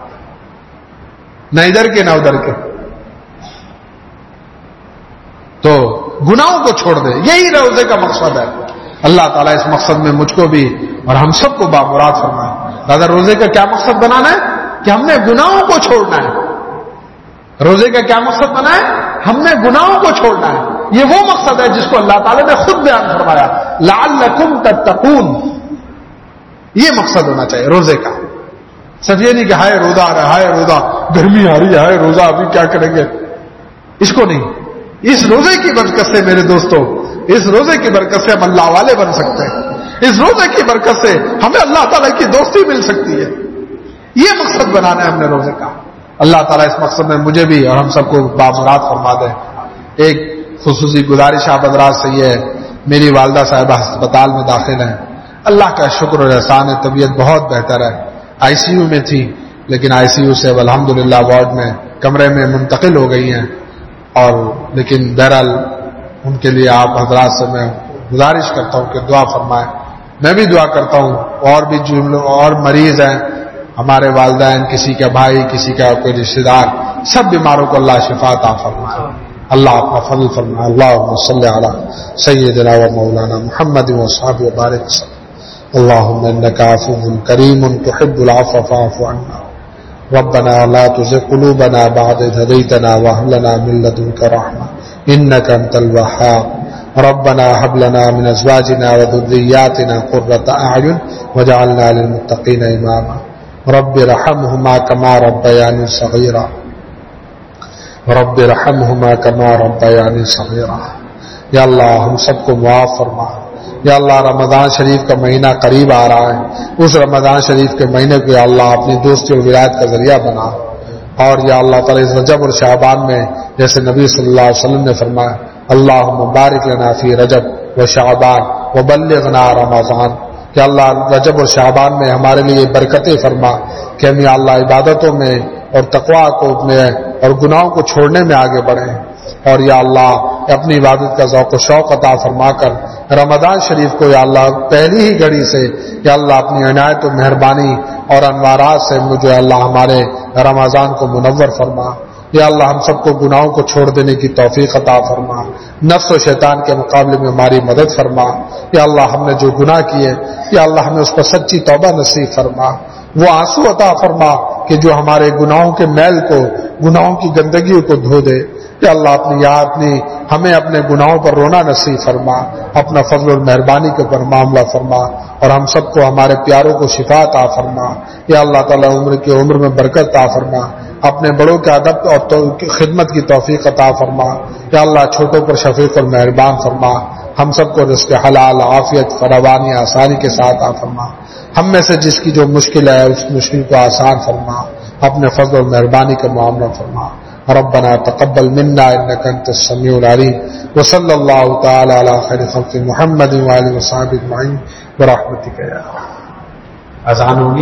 نہ ادھر کے نہ ادھر کے۔ تو گناہوں کو چھوڑ دے، یہی روزے کا مقصد ہے۔ اللہ تعالیٰ اس مقصد میں مجھ کو بھی اور ہم سب کو بامراد فرمائے۔ دادا روزے کا کیا مقصد بنانا ہے؟ کہ ہم نے گناہوں کو چھوڑنا ہے۔ روزے کا کیا مقصد بنا ہے؟ ہم نے گناہوں کو چھوڑنا ہے۔ یہ وہ مقصد ہے جس کو اللہ تعالیٰ نے خود بیان فرمایا، لعلکم تتقون۔ یہ مقصد ہونا چاہیے روزے کا، صرف یہ نہیں کہ ہائے روزہ آ رہا ہے، ہائے روزہ، گرمی آ رہی ہے، ہائے روزہ ابھی کیا کریں گے، اس کو نہیں۔ اس روزے کی برکت سے میرے دوستوں، اس روزے کی برکت سے ہم اللہ والے بن سکتے ہیں، اس روزے کی برکت سے ہمیں اللہ تعالیٰ کی دوستی مل سکتی ہے۔ یہ مقصد بنانا ہے ہم نے روزے کا۔ اللہ تعالیٰ اس مقصد میں مجھے بھی اور ہم سب کو بامراد فرما دے۔ ایک خصوصی گزارش آپ حضرات سے یہ ہے، میری والدہ صاحبہ ہسپتال میں داخل ہیں، اللہ کا شکر اور احسان ہے، طبیعت بہت بہتر ہے، آئی سی یو میں تھی لیکن آئی سی یو سے الحمدللہ وارڈ میں کمرے میں منتقل ہو گئی ہیں، اور لیکن بہرحال ان کے لیے آپ حضرات سے میں گزارش کرتا ہوں کہ دعا فرمائیں، میں بھی دعا کرتا ہوں، اور بھی جو اور مریض ہیں ہمارے والدین، کسی کا بھائی، کسی کا کوئی رشتہ دار، سب بیماروں کو اللہ شفا عطا فرمائے، اللہ اپنا فضل فرمائے۔ اللہم صلی علی سیدنا و مولانا محمد و صحابہ وبارک وسلم۔ اللہم انک عفو کریم تحب العفو فاعف عنا، ربنا لا تزغ قلوبنا بعد إذ هديتنا وهب لنا من لدنك رحمة إنك أنت الوهاب، ربنا هب لنا من أزواجنا وذرياتنا قرة أعين واجعلنا للمتقين إماما، رب ارحمهما كما ربياني صغيرا، رب ارحمهما كما ربياني صغيرا۔ یا اللہ ہم سب کو معاف فرما۔ یا اللہ رمضان شریف کا مہینہ قریب آ رہا ہے، اس رمضان شریف کے مہینے کو یا اللہ اپنی دوستی اور ولایت کا ذریعہ بنا، اور یا اللہ تعالیٰ اس رجب اور شعبان میں جیسے نبی صلی اللہ علیہ وسلم نے فرمایا اللہم بارک لنا فی رجب و شعبان وبلغنا رمضان، کہ اللہ رجب اور شعبان میں ہمارے لیے برکتیں فرما کہ ہم یا اللہ عبادتوں میں اور تقویٰ کو میں اور گناہوں کو چھوڑنے میں آگے بڑھیں، اور یا اللہ اپنی عبادت کا ذوق و شوق عطا فرما کر رمضان شریف کو یا اللہ پہلی ہی گھڑی سے یا اللہ اپنی عنایت و مہربانی اور انوارات سے مجھے اللہ ہمارے رمضان کو منور فرما۔ یا اللہ ہم سب کو گناہوں کو چھوڑ دینے کی توفیق عطا فرما، نفس و شیطان کے مقابلے میں ہماری مدد فرما۔ یا اللہ ہم نے جو گناہ کیے یا اللہ ہمیں اس پر سچی توبہ نصیب فرما، وہ آنسو عطا فرما کہ جو ہمارے گناہوں کے میل کو، گناہوں کی گندگیوں کو دھو دے۔ یا اللہ اپنی ہمیں اپنے گناہوں پر رونا نصیب فرما، اپنا فضل اور مہربانی کے اوپر معاملہ فرما، اور ہم سب کو ہمارے پیاروں کو شفا عطا فرما۔ یا اللہ تعالیٰ عمر میں برکت عطا فرما، اپنے بڑوں کے ادب اور خدمت کی توفیق عطا فرما۔ یا اللہ چھوٹوں پر شفیق اور مہربان فرما، ہم سب کو رزق حلال، عافیت، فراوانی، آسانی کے ساتھ عطا فرما۔ ہم میں سے جس کی جو مشکل ہے اس مشکل کو آسان فرما، اپنے فضل اور مہربانی کا معاملہ فرما۔ ربنا تقبل منا انك انت السميع العليم، وصلى الله تعالى على خير خلق محمد وآله وصحبه اجمعين برحمتك يا ارحم۔ اذان ہوگی۔